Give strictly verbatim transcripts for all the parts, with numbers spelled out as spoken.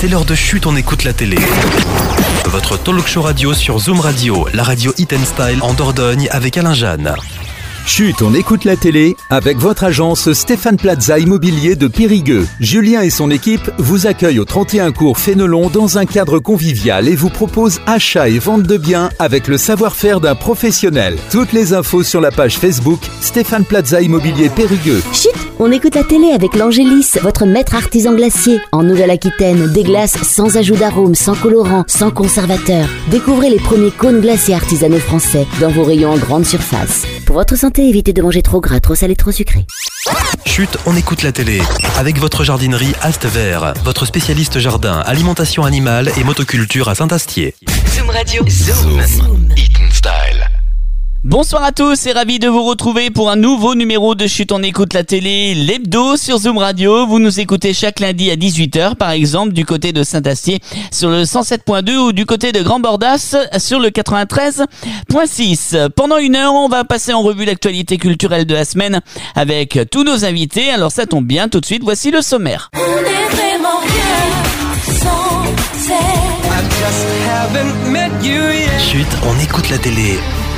C'est l'heure de Chut, on écoute la télé. Votre talk show radio sur Zoom Radio, la radio Hit and Style en Dordogne avec Alain Jeanne. Chut, on écoute la télé avec votre agence Stéphane Plaza Immobilier de Périgueux. Julien et son équipe vous accueillent au trente et un cours Fénelon dans un cadre convivial et vous proposent achat et vente de biens avec le savoir-faire d'un professionnel. Toutes les infos sur la page Facebook Stéphane Plaza Immobilier Périgueux. Chut, on écoute la télé avec l'Angélis, votre maître artisan glacier. En Nouvelle-Aquitaine, des glaces sans ajout d'arôme, sans colorant, sans conservateur. Découvrez les premiers cônes glaciers artisanaux français dans vos rayons en grande surface. Pour votre santé, évitez de manger trop gras, trop salé, trop sucré. Chut, on écoute la télé avec votre jardinerie Ast Vert, votre spécialiste jardin, alimentation animale et motoculture à Saint-Astier. Zoom Radio, Zoom, Zoom. Hit and Style. Bonsoir à tous et ravi de vous retrouver pour un nouveau numéro de Chut, on écoute la télé, l'hebdo sur Zoom Radio. Vous nous écoutez chaque lundi à dix-huit heures, par exemple, du côté de Saint-Astier sur le cent sept point deux ou du côté de Grand-Bordas sur le quatre-vingt-treize point six. Pendant une heure, on va passer en revue l'actualité culturelle de la semaine avec tous nos invités. Alors ça tombe bien, tout de suite, voici le sommaire. On est vraiment bien sans Chut, on écoute la télé.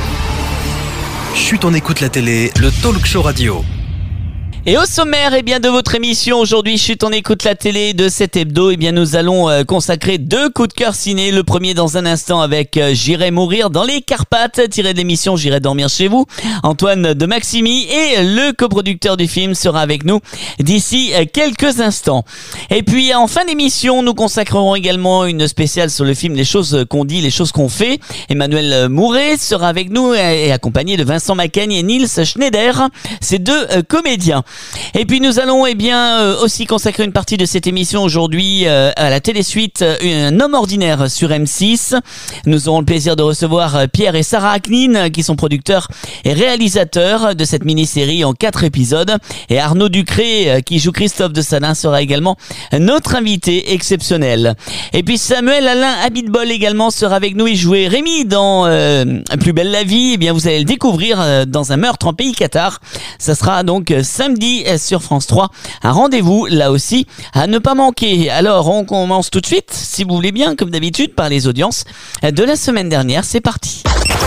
Chut, on écoute la télé, le talk show radio. Et au sommaire, eh bien, de votre émission aujourd'hui, Chut, on écoute la télé de cet hebdo, eh bien, nous allons euh, consacrer deux coups de cœur ciné. Le premier dans un instant avec euh, J'irai mourir dans les Carpates, tiré de l'émission J'irai dormir chez vous. Antoine de Maximi et le coproducteur du film sera avec nous d'ici euh, quelques instants. Et puis, en fin d'émission, nous consacrerons également une spéciale sur le film Les choses qu'on dit, les choses qu'on fait. Emmanuel Mouret sera avec nous et accompagné de Vincent Macaigne et Niels Schneider, ces deux euh, comédiens. Et puis nous allons eh bien euh, aussi consacrer une partie de cette émission aujourd'hui euh, à la télésuite euh, Un homme ordinaire sur M six. Nous aurons le plaisir de recevoir euh, Pierre et Sarah Aknin qui sont producteurs et réalisateurs de cette mini-série en quatre épisodes. Et Arnaud Ducré euh, qui joue Christophe de Salin sera également notre invité exceptionnel. Et puis Samuel Alain Abitbol également sera avec nous. Il jouait Rémi dans euh, Plus belle la vie. Eh bien vous allez le découvrir euh, dans Un meurtre en pays Qatar. Ça sera donc euh, samedi sur France trois, un rendez-vous là aussi à ne pas manquer. Alors on commence tout de suite, si vous voulez bien, comme d'habitude, par les audiences de la semaine dernière. C'est parti.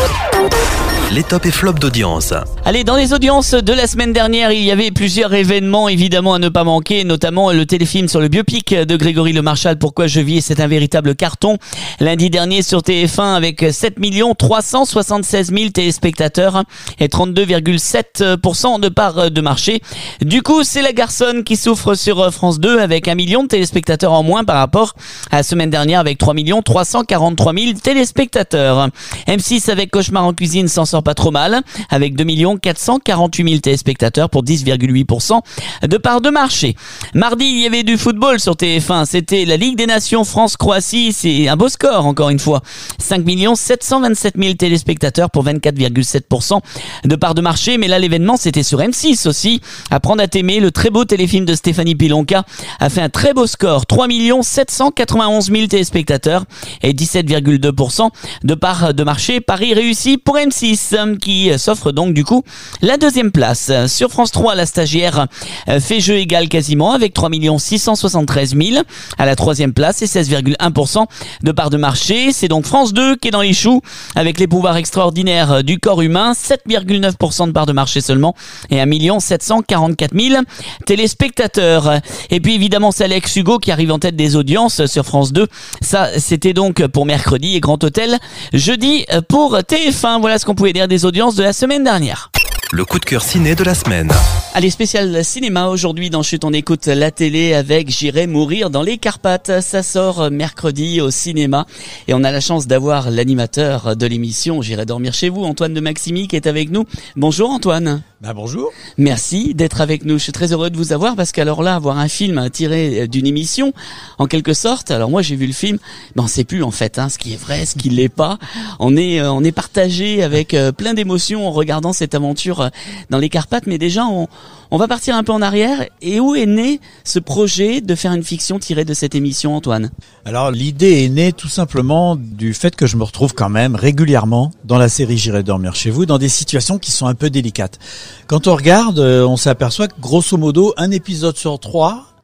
Les tops et flops d'audience. Allez, dans les audiences de la semaine dernière, il y avait plusieurs événements évidemment à ne pas manquer, notamment le téléfilm sur le biopic de Grégory Le Marchal, Pourquoi je vis, c'est un véritable carton. Lundi dernier sur T F un avec sept millions trois cent soixante-seize mille téléspectateurs et trente-deux virgule sept pour cent de part de marché. Du coup, c'est La Garçonne qui souffre sur France deux avec un million de téléspectateurs en moins par rapport à la semaine dernière avec trois millions trois cent quarante-trois mille téléspectateurs. M six avec Cauchemar en cuisine s'en sort pas trop mal avec deux millions quatre cent quarante-huit mille téléspectateurs pour dix virgule huit pour cent de part de marché. Mardi, il y avait du football sur T F un. C'était la Ligue des Nations France-Croatie. C'est un beau score encore une fois. cinq millions sept cent vingt-sept mille téléspectateurs pour vingt-quatre virgule sept pour cent de part de marché. Mais là, l'événement, c'était sur M six aussi. Apprendre à t'aimer, le très beau téléfilm de Stéphanie Pilonka a fait un très beau score. trois millions sept cent quatre-vingt-onze mille téléspectateurs et dix-sept virgule deux pour cent de part de marché. Pari réussi pour M six qui s'offre donc du coup la deuxième place. Sur France trois, La Stagiaire fait jeu égal quasiment avec trois millions six cent soixante-treize mille à la troisième place et seize virgule un pour cent de part de marché. C'est donc France deux qui est dans les choux avec Les pouvoirs extraordinaires du corps humain, sept virgule neuf pour cent de part de marché seulement et un million sept cent quarante-quatre mille téléspectateurs. Et puis évidemment c'est Alex Hugo qui arrive en tête des audiences sur France deux. Ça c'était donc pour mercredi et Grand Hôtel jeudi pour T F un. Voilà ce qu'on pouvait dire des audiences de la semaine dernière. Le coup de cœur ciné de la semaine. Allez, spécial cinéma aujourd'hui dans Chut, on écoute la télé avec J'irai mourir dans les Carpates. Ça sort mercredi au cinéma et on a la chance d'avoir l'animateur de l'émission J'irai dormir chez vous, Antoine de Maximi, qui est avec nous. Bonjour Antoine. Bah bonjour. Merci d'être avec nous. Je suis très heureux de vous avoir parce qu'alors là, avoir un film tiré d'une émission, en quelque sorte. Alors moi, j'ai vu le film. Ben, on sait plus en fait, hein, ce qui est vrai, ce qui l'est pas. On est, euh, on est partagé avec euh, plein d'émotions en regardant cette aventure euh, dans les Carpates. Mais déjà, on, on va partir un peu en arrière. Et où est né ce projet de faire une fiction tirée de cette émission, Antoine? Alors l'idée est née tout simplement du fait que je me retrouve quand même régulièrement dans la série J'irai dormir chez vous, dans des situations qui sont un peu délicates. Quand on regarde, on s'aperçoit que grosso modo, un épisode sur trois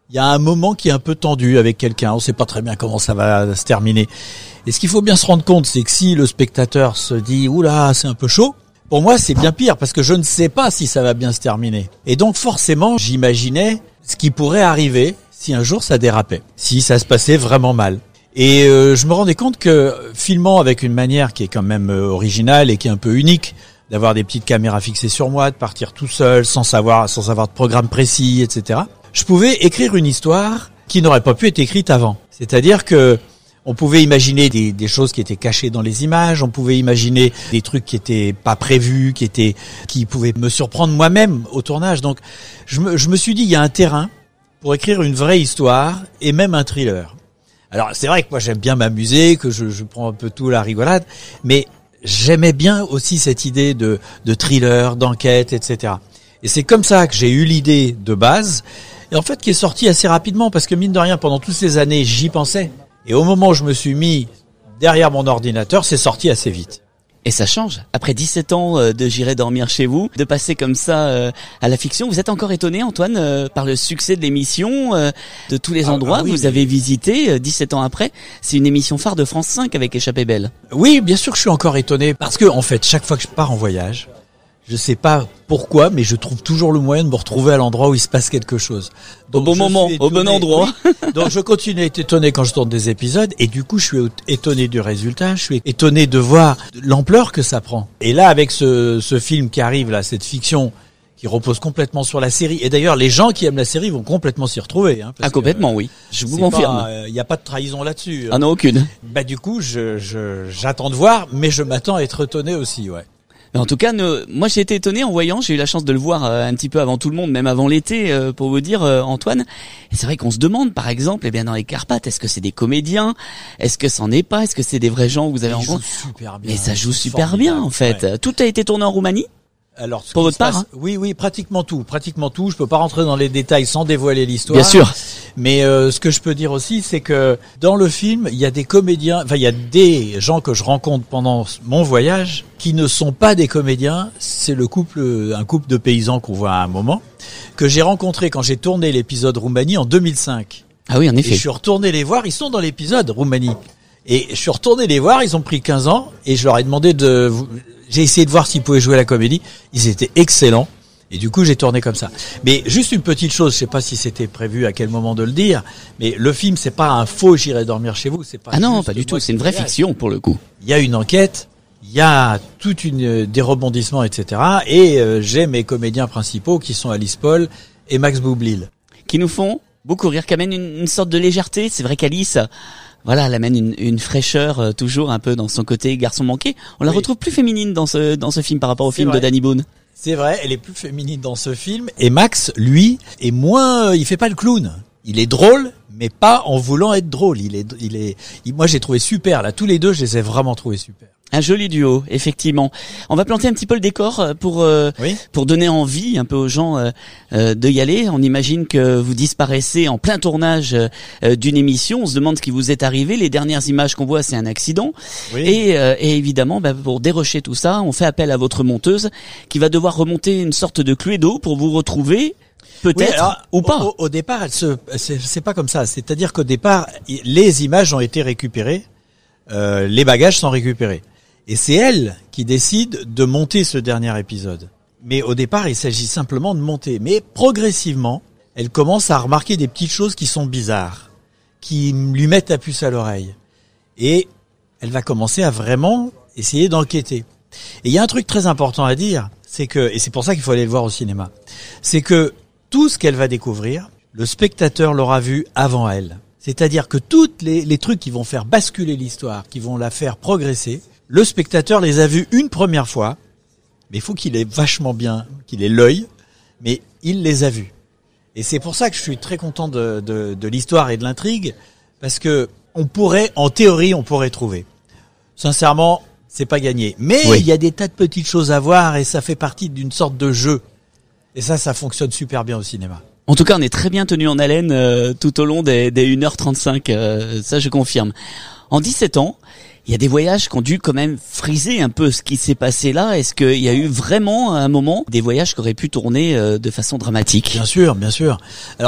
il y a un moment qui est un peu tendu avec quelqu'un. On sait pas très bien comment ça va se terminer. Et ce qu'il faut bien se rendre compte, c'est que si le spectateur se dit, oula, c'est un peu chaud, pour moi, c'est bien pire parce que je ne sais pas si ça va bien se terminer. Et donc, forcément, j'imaginais ce qui pourrait arriver si un jour ça dérapait, si ça se passait vraiment mal. Et euh, je me rendais compte que filmant avec une manière qui est quand même euh, originale et qui est un peu unique, d'avoir des petites caméras fixées sur moi, de partir tout seul, sans savoir, sans avoir de programme précis, et cetera. Je pouvais écrire une histoire qui n'aurait pas pu être écrite avant. C'est-à-dire que on pouvait imaginer des, des choses qui étaient cachées dans les images, on pouvait imaginer des trucs qui étaient pas prévus, qui étaient, qui pouvaient me surprendre moi-même au tournage. Donc, je me, je me suis dit, il y a un terrain pour écrire une vraie histoire et même un thriller. Alors, c'est vrai que moi, j'aime bien m'amuser, que je, je prends un peu tout la rigolade, mais j'aimais bien aussi cette idée de, de thriller, d'enquête, et cetera. Et c'est comme ça que j'ai eu l'idée de base, et en fait, qui est sortie assez rapidement, parce que mine de rien, pendant toutes ces années, j'y pensais. Et au moment où je me suis mis derrière mon ordinateur, c'est sorti assez vite. Et ça change. Après dix-sept ans euh, de J'irai dormir chez vous, de passer comme ça euh, à la fiction, vous êtes encore étonné, Antoine, euh, par le succès de l'émission, euh, de tous les Ah, endroits ah oui, que vous mais- avez visités euh, dix-sept ans après. C'est une émission phare de France cinq avec Échappée belle. Oui, bien sûr que je suis encore étonné, parce que en fait, chaque fois que je pars en voyage, je sais pas pourquoi, mais je trouve toujours le moyen de me retrouver à l'endroit où il se passe quelque chose. Au bon je moment, suis au bon endroit. oui. Donc je continue à être étonné quand je tourne des épisodes, et du coup je suis étonné du résultat, je suis étonné de voir l'ampleur que ça prend. Et là, avec ce, ce film qui arrive, là, cette fiction qui repose complètement sur la série, et d'ailleurs les gens qui aiment la série vont complètement s'y retrouver. Hein, parce Ah, complètement, que, oui. Je vous c'est confirme. pas, euh, Il n'y a pas de trahison là-dessus. Ah non, aucune. Bah du coup, je, je, j'attends de voir, mais je m'attends à être étonné aussi, ouais. Mais en tout cas, ne- moi j'ai été étonné en voyant, j'ai eu la chance de le voir euh, un petit peu avant tout le monde, même avant l'été, euh, pour vous dire, euh, Antoine. Et c'est vrai qu'on se demande, par exemple, eh bien dans les Carpates, est-ce que c'est des comédiens, est-ce que c'en est pas, est-ce que c'est des vrais gens que vous avez Ils jouent rencontrés? super bien. Mais ça joue C'est super formidable. bien en fait. Ouais. Tout a été tourné en Roumanie. Alors, ce Pour qui votre se passe- part, hein. Oui, oui, pratiquement tout, pratiquement tout. Je peux pas rentrer dans les détails sans dévoiler l'histoire. Bien sûr. Mais euh, ce que je peux dire aussi, c'est que dans le film, il y a des comédiens, enfin il y a des gens que je rencontre pendant mon voyage qui ne sont pas des comédiens. C'est le couple, un couple de paysans qu'on voit à un moment, que j'ai rencontré quand j'ai tourné l'épisode Roumanie en deux mille cinq. Ah oui, en Et effet. je suis retourné les voir. Ils sont dans l'épisode Roumanie. Et je suis retourné les voir. Ils ont pris quinze ans et je leur ai demandé de. J'ai essayé de voir s'ils pouvaient jouer la comédie. Ils étaient excellents. Et du coup, j'ai tourné comme ça. Mais juste une petite chose, je sais pas si c'était prévu à quel moment de le dire, mais le film, c'est pas un faux J'irai dormir chez vous. C'est pas. Ah non, juste pas du moi tout. qui C'est une vraie voyage. fiction pour le coup. Il y a une enquête, il y a toute une des rebondissements, et cetera. Et euh, j'ai mes comédiens principaux qui sont Alice Paul et Max Boublil. Qui nous font beaucoup rire, qui amènent une, une sorte de légèreté. C'est vrai qu'Alice, voilà, elle amène une, une fraîcheur euh, toujours un peu dans son côté garçon manqué. On la Oui. retrouve plus féminine dans ce dans ce film par rapport au C'est film vrai. de Danny Boone. C'est vrai, elle est plus féminine dans ce film. Et Max, lui, est moins. Il fait pas le clown. Il est drôle, mais pas en voulant être drôle. Il est, il est. il- moi, j'ai trouvé super. Là, tous les deux, je les ai vraiment trouvés super. Un joli duo, effectivement. On va planter un petit peu le décor euh, pour euh, Oui. pour donner envie un peu aux gens euh, euh, de y aller. On imagine que vous disparaissez en plein tournage euh, d'une émission. On se demande ce qui vous est arrivé. Les dernières images qu'on voit, c'est un accident. Oui. Et, euh, et évidemment, bah, pour dérocher tout ça, on fait appel à votre monteuse qui va devoir remonter une sorte de Cluedo pour vous retrouver, peut-être Oui, alors, ou pas. Au, au départ, elle se, c'est, c'est pas comme ça. C'est-à-dire qu'au départ, i- les images ont été récupérées, euh, les bagages sont récupérés, et c'est elle qui décide de monter ce dernier épisode. Mais au départ, il s'agit simplement de monter. Mais progressivement, elle commence à remarquer des petites choses qui sont bizarres, qui lui mettent la puce à l'oreille, et elle va commencer à vraiment essayer d'enquêter. Et il y a un truc très important à dire, c'est que, et c'est pour ça qu'il faut aller le voir au cinéma, c'est que tout ce qu'elle va découvrir, le spectateur l'aura vu avant elle. C'est-à-dire que toutes les, les trucs qui vont faire basculer l'histoire, qui vont la faire progresser, le spectateur les a vus une première fois, mais il faut qu'il ait vachement bien, qu'il ait l'œil, mais il les a vus. Et c'est pour ça que je suis très content de, de, de l'histoire et de l'intrigue, parce que on pourrait, en théorie, on pourrait trouver. Sincèrement, c'est pas gagné. Mais Oui. il y a des tas de petites choses à voir et ça fait partie d'une sorte de jeu. Et ça, ça fonctionne super bien au cinéma. En tout cas, on est très bien tenu en haleine euh, tout au long des, des une heure trente-cinq, euh, ça je confirme. En dix-sept ans, il y a des voyages qui ont dû quand même friser un peu ce qui s'est passé là. Est-ce qu'il y a eu vraiment à un moment des voyages qui auraient pu tourner euh, de façon dramatique? Bien sûr, bien sûr. Alors,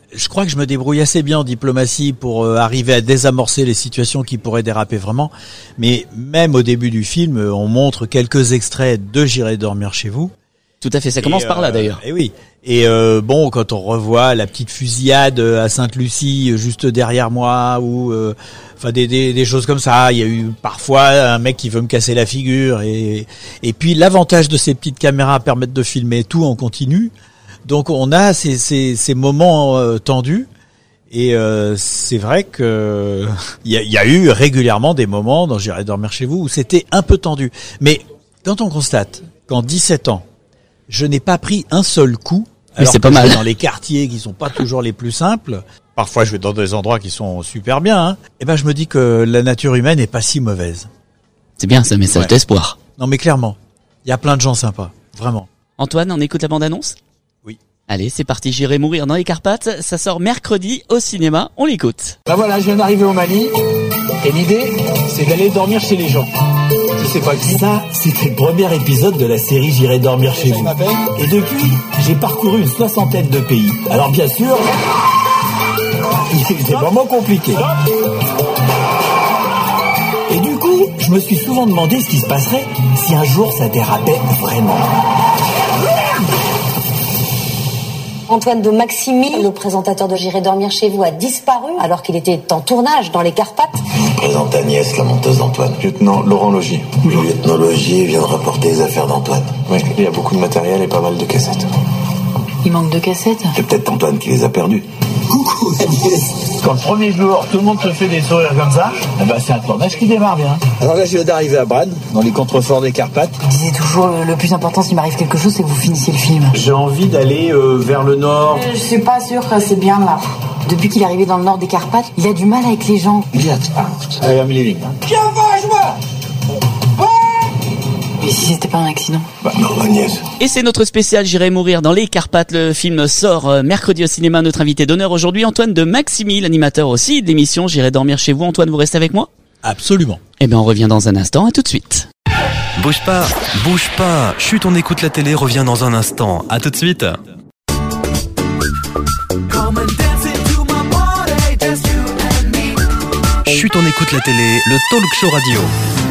je crois que je me débrouille assez bien en diplomatie pour euh, arriver à désamorcer les situations qui pourraient déraper vraiment. Mais même au début du film, on montre quelques extraits de J'irai dormir chez vous. Tout à fait, ça commence et, par là euh, d'ailleurs. Et oui. Et euh, bon, quand on revoit la petite fusillade à Sainte-Lucie juste derrière moi, ou euh, enfin des, des des choses comme ça, il y a eu parfois un mec qui veut me casser la figure. Et et puis l'avantage de ces petites caméras permettent de filmer tout en continu. Donc on a ces ces ces moments euh, tendus. Et euh, c'est vrai que il y a, y a eu régulièrement des moments dans J'irai dormir chez vous où c'était un peu tendu. Mais quand on constate qu'en dix-sept ans je n'ai pas pris un seul coup. Mais Alors c'est que pas je mal. vais dans les quartiers qui sont pas toujours les plus simples. Parfois, je vais dans des endroits qui sont super bien. Hein. Et ben, je me dis que la nature humaine n'est pas si mauvaise. C'est bien, c'est un message Ouais. d'espoir. Non, mais clairement, il y a plein de gens sympas, vraiment. Antoine, on écoute la bande-annonce ? Oui. Allez, c'est parti, J'irai mourir dans les Carpates. Ça sort mercredi au cinéma. On l'écoute. Bah voilà, je viens d'arriver au Mali, et l'idée, c'est d'aller dormir chez les gens. Je sais pas qui. Ça, c'était le premier épisode de la série J'irai dormir chez vous. Et depuis, j'ai parcouru une soixantaine de pays. Alors bien sûr, il y a eu des moments compliqués. Et du coup, je me suis souvent demandé ce qui se passerait si un jour ça dérapait vraiment. Antoine de Maximi, le présentateur de J'irai dormir chez vous, a disparu alors qu'il était en tournage dans les Carpates. Je présente Agnès, la monteuse d'Antoine. Lieutenant Laurent Logier. Le lieutenant Logier vient de rapporter les affaires d'Antoine. Oui, il y a beaucoup de matériel et pas mal de cassettes. Il manque de cassettes. C'est peut-être Antoine qui les a perdues. Coucou Agnès. Quand le premier jour, tout le monde te fait des sourires comme ça, eh ben c'est un tournage qui démarre bien. Alors là, je viens d'arriver à Brann, dans les contreforts des Carpates. C'est toujours le, le plus important s'il m'arrive quelque chose, c'est que vous finissiez le film. J'ai envie d'aller euh, vers le nord. Je suis pas sûre que c'est bien là. Depuis qu'il est arrivé dans le nord des Carpates, il a du mal avec les gens. Get out. I am leaving. Mais si c'était pas un accident. Bah non, Agnès. Et c'est notre spécial J'irai mourir dans les Carpates. Le film sort euh, mercredi au cinéma. Notre invité d'honneur aujourd'hui, Antoine de Maximi, l'animateur aussi de l'émission J'irai dormir chez vous. Antoine, vous restez avec moi ? Absolument. Eh bien, on revient dans un instant. À tout de suite. Bouge pas, bouge pas. Chut, on écoute la télé, revient dans un instant. À tout de suite. Chut, on écoute la télé, le talk show radio.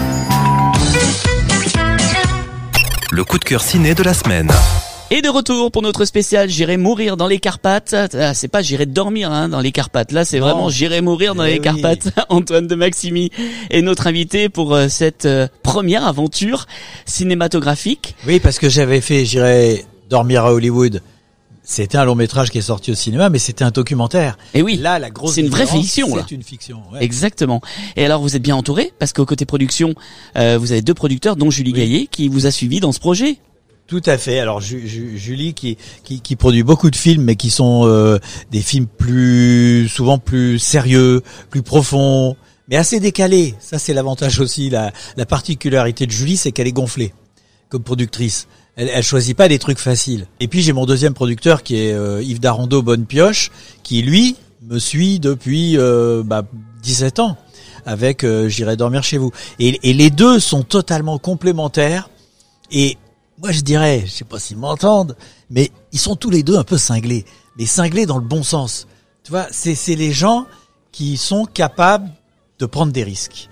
Le coup de cœur ciné de la semaine. Et de retour pour notre spécial J'irai mourir dans les Carpates. Ah, c'est pas J'irai dormir hein, dans les Carpates. Là, c'est Non. vraiment J'irai mourir dans Eh les oui. Carpates. Antoine de Maximi est notre invité pour euh, cette euh, première aventure cinématographique. Oui, parce que j'avais fait J'irai dormir à Hollywood. C'était un long métrage qui est sorti au cinéma, mais c'était un documentaire. Et oui, Là, la grosse c'est une vraie différence, fiction, là. C'est une fiction. Ouais. Exactement. Et alors, vous êtes bien entouré parce qu'au côté production, euh, vous avez deux producteurs, dont Julie Oui. Gaillet, qui vous a suivi dans ce projet. Tout à fait. Alors Ju- Ju- Julie qui, qui qui produit beaucoup de films, mais qui sont euh, des films plus souvent plus sérieux, plus profonds, mais assez décalés. Ça c'est l'avantage aussi. La la particularité de Julie, c'est qu'elle est gonflée comme productrice. Elle, elle choisit pas des trucs faciles. Et puis j'ai mon deuxième producteur qui est euh, Yves Darondeau Bonne Pioche, qui lui me suit depuis euh, bah, dix-sept ans avec euh, J'irai dormir chez vous. Et, et les deux sont totalement complémentaires. Et moi, je dirais, je sais pas s'ils m'entendent, mais ils sont tous les deux un peu cinglés, mais cinglés dans le bon sens. Tu vois, c'est c'est les gens qui sont capables de prendre des risques,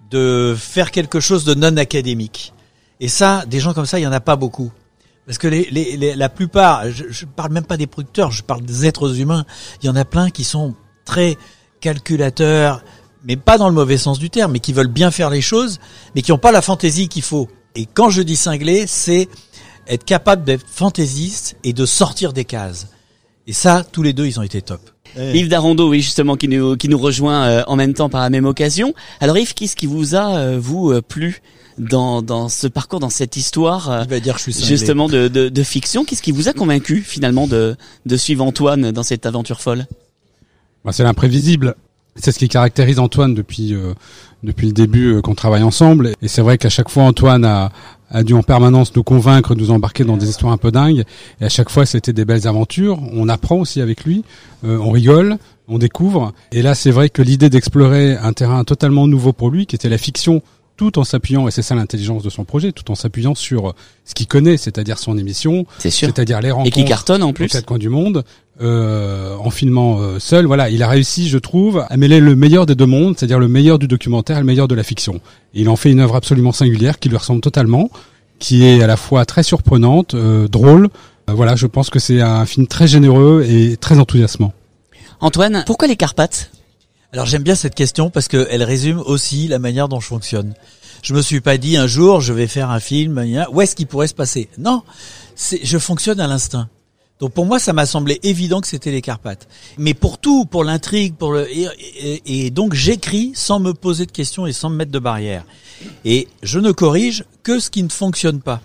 de faire quelque chose de non académique. Et ça, des gens comme ça, il y en a pas beaucoup. Parce que les, les, les la plupart, je, je parle même pas des producteurs, je parle des êtres humains. Il y en a plein qui sont très calculateurs, mais pas dans le mauvais sens du terme, mais qui veulent bien faire les choses, mais qui n'ont pas la fantaisie qu'il faut. Et quand je dis cinglé, c'est être capable d'être fantaisiste et de sortir des cases. Et ça, tous les deux, ils ont été top. Yves Darondeau, oui, justement, qui nous qui nous rejoint euh, en même temps par la même occasion. Alors Yves, qu'est-ce qui vous a euh, vous euh, plu dans dans ce parcours, dans cette histoire euh, Il va dire que je suis cinglé. justement de, de de fiction? Qu'est-ce qui vous a convaincu finalement de de suivre Antoine dans cette aventure folle? Bah, c'est l'imprévisible. C'est ce qui caractérise Antoine depuis euh, depuis le début euh, qu'on travaille ensemble. Et c'est vrai qu'à chaque fois Antoine a a dû en permanence nous convaincre, nous embarquer dans des histoires un peu dingues. Et à chaque fois, c'était des belles aventures. On apprend aussi avec lui, euh, on rigole, on découvre. Et là, c'est vrai que l'idée d'explorer un terrain totalement nouveau pour lui, qui était la fiction, tout en s'appuyant, et c'est ça l'intelligence de son projet, tout en s'appuyant sur ce qu'il connaît, c'est-à-dire son émission, C'est sûr. c'est-à-dire les rencontres Et qui cartonne en plus. aux quatre coins du monde, Euh, en filmant euh, seul, voilà, il a réussi, je trouve, à mêler le meilleur des deux mondes, c'est-à-dire le meilleur du documentaire et le meilleur de la fiction. Et il en fait une œuvre absolument singulière qui lui ressemble totalement, qui est à la fois très surprenante, euh, drôle. Euh, voilà, je pense que c'est un film très généreux et très enthousiasmant. Antoine, pourquoi les Carpates ? Alors j'aime bien cette question parce qu'elle résume aussi la manière dont je fonctionne. Je me suis pas dit un jour je vais faire un film, où est-ce qu'il pourrait se passer ? Non, c'est, je fonctionne à l'instinct. Donc pour moi, ça m'a semblé évident que c'était les Carpates. Mais pour tout, pour l'intrigue, pour le et, et, et donc j'écris sans me poser de questions et sans me mettre de barrières. Et je ne corrige que ce qui ne fonctionne pas.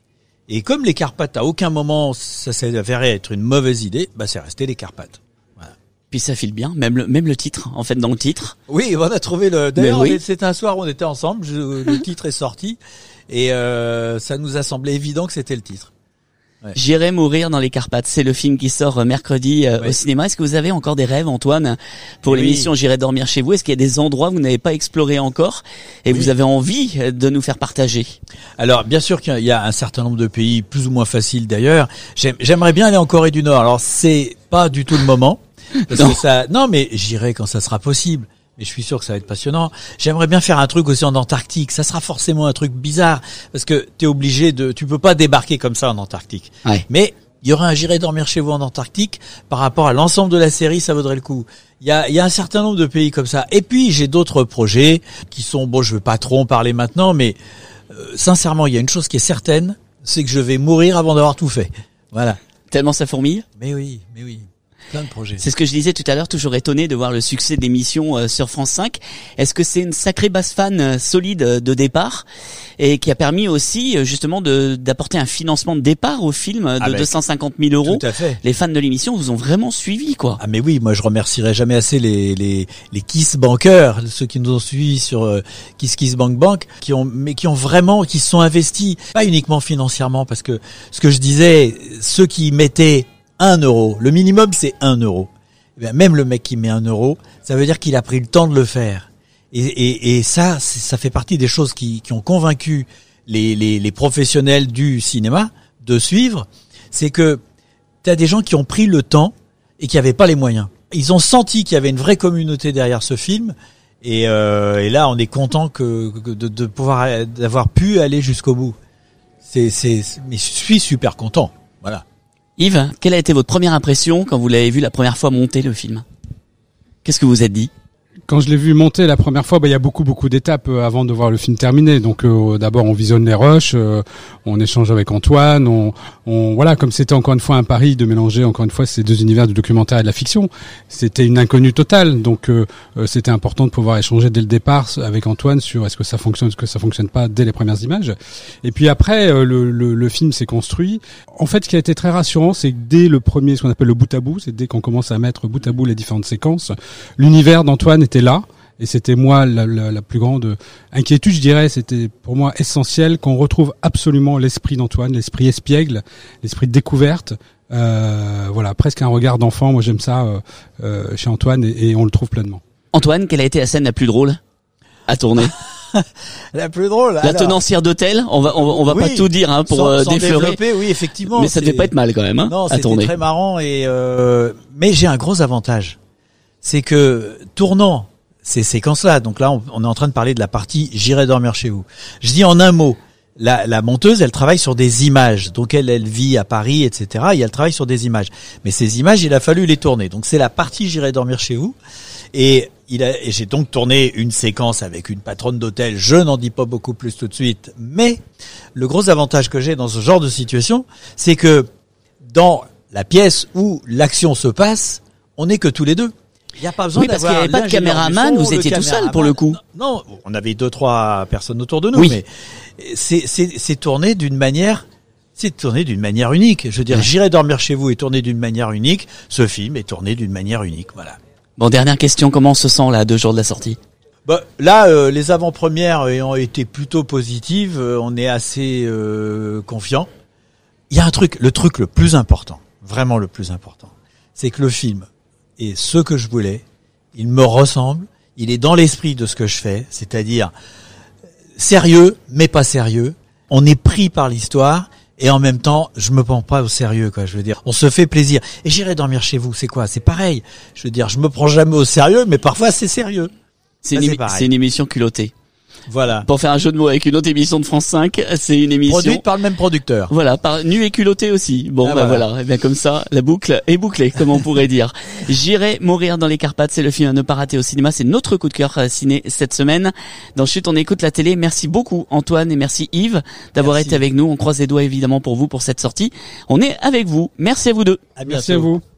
Et comme les Carpates, à aucun moment ça s'est avéré être une mauvaise idée, bah c'est resté les Carpates. Voilà. Puis ça file bien, même le même le titre. En fait, dans le titre. Oui, on a trouvé le. D'ailleurs, oui. c'était un soir où on était ensemble. Je, le titre est sorti et euh, ça nous a semblé évident que c'était le titre. Ouais. J'irai mourir dans les Carpates. C'est le film qui sort mercredi euh, ouais. au cinéma. Est-ce que vous avez encore des rêves, Antoine, pour oui. l'émission J'irai dormir chez vous ? Est-ce qu'il y a des endroits que vous n'avez pas explorés encore et oui. vous avez envie de nous faire partager ? Alors, bien sûr qu'il y a un certain nombre de pays, plus ou moins faciles d'ailleurs. J'aime, j'aimerais bien aller en Corée du Nord. Alors, c'est pas du tout le moment. Parce non. que ça, non, mais j'irai quand ça sera possible. Mais je suis sûr que ça va être passionnant. J'aimerais bien faire un truc aussi en Antarctique. Ça sera forcément un truc bizarre parce que t'es obligé de, tu peux pas débarquer comme ça en Antarctique. Ouais. Mais il y aura un J'irai dormir chez vous en Antarctique. Par rapport à l'ensemble de la série, ça vaudrait le coup. Il y a, il y a un certain nombre de pays comme ça. Et puis j'ai d'autres projets qui sont, bon, je veux pas trop en parler maintenant, mais euh, sincèrement, il y a une chose qui est certaine, c'est que je vais mourir avant d'avoir tout fait. Voilà. Tellement ça fourmille ? Mais oui, mais oui. Plein de projets. C'est ce que je disais tout à l'heure, toujours étonné de voir le succès d'émissions euh, sur France cinq. Est-ce que c'est une sacrée base fan euh, solide euh, de départ et qui a permis aussi euh, justement de d'apporter un financement de départ au film euh, de ah ben, deux cent cinquante mille euros. Tout à fait. Les fans de l'émission vous ont vraiment suivi, quoi. Ah mais oui, moi je remercierai jamais assez les les les Kiss Bankers, ceux qui nous ont suivis sur euh, Kiss Kiss Bank Bank, qui ont mais qui ont vraiment qui se sont investis, pas uniquement financièrement, parce que ce que je disais, ceux qui mettaient un euro. Le minimum, c'est un euro. Eh bien, même le mec qui met un euro, ça veut dire qu'il a pris le temps de le faire. Et, et, et ça, ça fait partie des choses qui, qui ont convaincu les, les, les professionnels du cinéma de suivre. C'est que t'as des gens qui ont pris le temps et qui n'avaient pas les moyens. Ils ont senti qu'il y avait une vraie communauté derrière ce film. Et, euh, et là, on est content que, que de, de pouvoir, d'avoir pu aller jusqu'au bout. C'est, c'est, mais je suis super content. Voilà. Yves, quelle a été votre première impression quand vous l'avez vu la première fois monter le film ? Qu'est-ce que vous vous êtes dit ? Quand je l'ai vu monter la première fois, bah il y a beaucoup beaucoup d'étapes euh, avant de voir le film terminé. Donc euh, d'abord on visionne les rushs, euh, on échange avec Antoine, on, on voilà comme c'était encore une fois un pari de mélanger encore une fois ces deux univers du documentaire et de la fiction. C'était une inconnue totale, donc euh, euh, c'était important de pouvoir échanger dès le départ avec Antoine sur est-ce que ça fonctionne, est-ce que ça fonctionne pas dès les premières images. Et puis après euh, le, le, le film s'est construit. En fait, ce qui a été très rassurant, c'est que dès le premier, ce qu'on appelle le bout à bout, c'est dès qu'on commence à mettre bout à bout les différentes séquences, l'univers d'Antoine était là. Et c'était moi la, la, la plus grande inquiétude, je dirais, c'était pour moi essentiel qu'on retrouve absolument l'esprit d'Antoine, l'esprit espiègle, l'esprit de découverte. Euh, voilà, presque un regard d'enfant. Moi, j'aime ça euh, euh, chez Antoine et, et on le trouve pleinement. Antoine, quelle a été la scène la plus drôle à tourner ? La plus drôle. La alors... tenancière d'hôtel. On va, on, on va oui, pas tout dire hein, pour sans, euh, sans défleurer. développer, oui, effectivement. Mais ça devait pas être mal quand même hein, non, à tourner. C'était très marrant et euh... mais j'ai un gros avantage, c'est que tournant ces séquences-là, donc là, on, on est en train de parler de la partie J'irai dormir chez vous. Je dis en un mot. La, la monteuse, elle travaille sur des images. Donc elle, elle vit à Paris, et cetera. Et elle travaille sur des images. Mais ces images, il a fallu les tourner. Donc c'est la partie J'irai dormir chez vous. Et, il a, et j'ai donc tourné une séquence avec une patronne d'hôtel. Je n'en dis pas beaucoup plus tout de suite. Mais le gros avantage que j'ai dans ce genre de situation, c'est que dans la pièce où l'action se passe, on n'est que tous les deux. Il n'y a pas besoin oui, parce d'avoir qu'il n'y avait pas de caméraman, vous étiez tout seul pour le coup. Non, non, on avait deux, trois personnes autour de nous, oui. mais c'est, c'est, c'est tourné d'une manière, c'est tourné d'une manière unique. Je veux dire, ouais. J'irai dormir chez vous est tourné d'une manière unique. Ce film est tourné d'une manière unique, voilà. Bon, dernière question, comment on se sent là, deux jours de la sortie? Bah, là, euh, les avant-premières ayant été plutôt positives, euh, on est assez euh, confiant. Il y a un truc, le truc le plus important, vraiment le plus important, c'est que le film est ce que je voulais, il me ressemble, il est dans l'esprit de ce que je fais, c'est-à-dire sérieux, mais pas sérieux. On est pris par l'histoire, Et en même temps, je me prends pas au sérieux, quoi. Je veux dire, on se fait plaisir. Et j'irai dormir chez vous, c'est quoi? C'est pareil. Je veux dire, je me prends jamais au sérieux, mais parfois c'est sérieux. C'est, Là, une, c'est, émi- c'est une émission culottée. Voilà. Pour faire un jeu de mots avec une autre émission de France cinq, c'est une émission produite par le même producteur. Voilà, par nu et culotté aussi. Bon, Ah, bah voilà. voilà. Et bien comme ça, la boucle est bouclée, comme on pourrait dire. J'irai mourir dans les Carpates, c'est le film à ne pas rater au cinéma. C'est notre coup de cœur euh, ciné cette semaine. Dans Chut, on écoute la télé. Merci beaucoup Antoine et merci Yves d'avoir Merci. été avec nous. On croise les doigts évidemment pour vous pour cette sortie. On est avec vous. Merci à vous deux. À Merci à vous.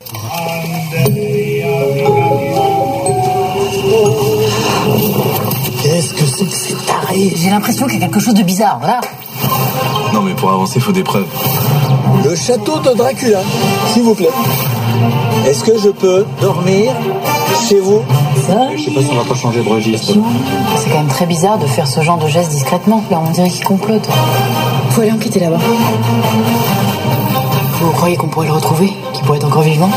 Qu'est-ce que c'est que c'est taré? J'ai l'impression qu'il y a quelque chose de bizarre, voilà. Non mais pour avancer, faut des preuves. Le château de Dracula, s'il vous plaît. Est-ce que je peux dormir chez vous? Je sais pas si on va pas changer de registre. C'est quand même très bizarre de faire ce genre de geste discrètement. Là, on dirait qu'il complote. Faut aller enquêter là-bas. Vous croyez qu'on pourrait le retrouver? Qu'il pourrait être encore vivant?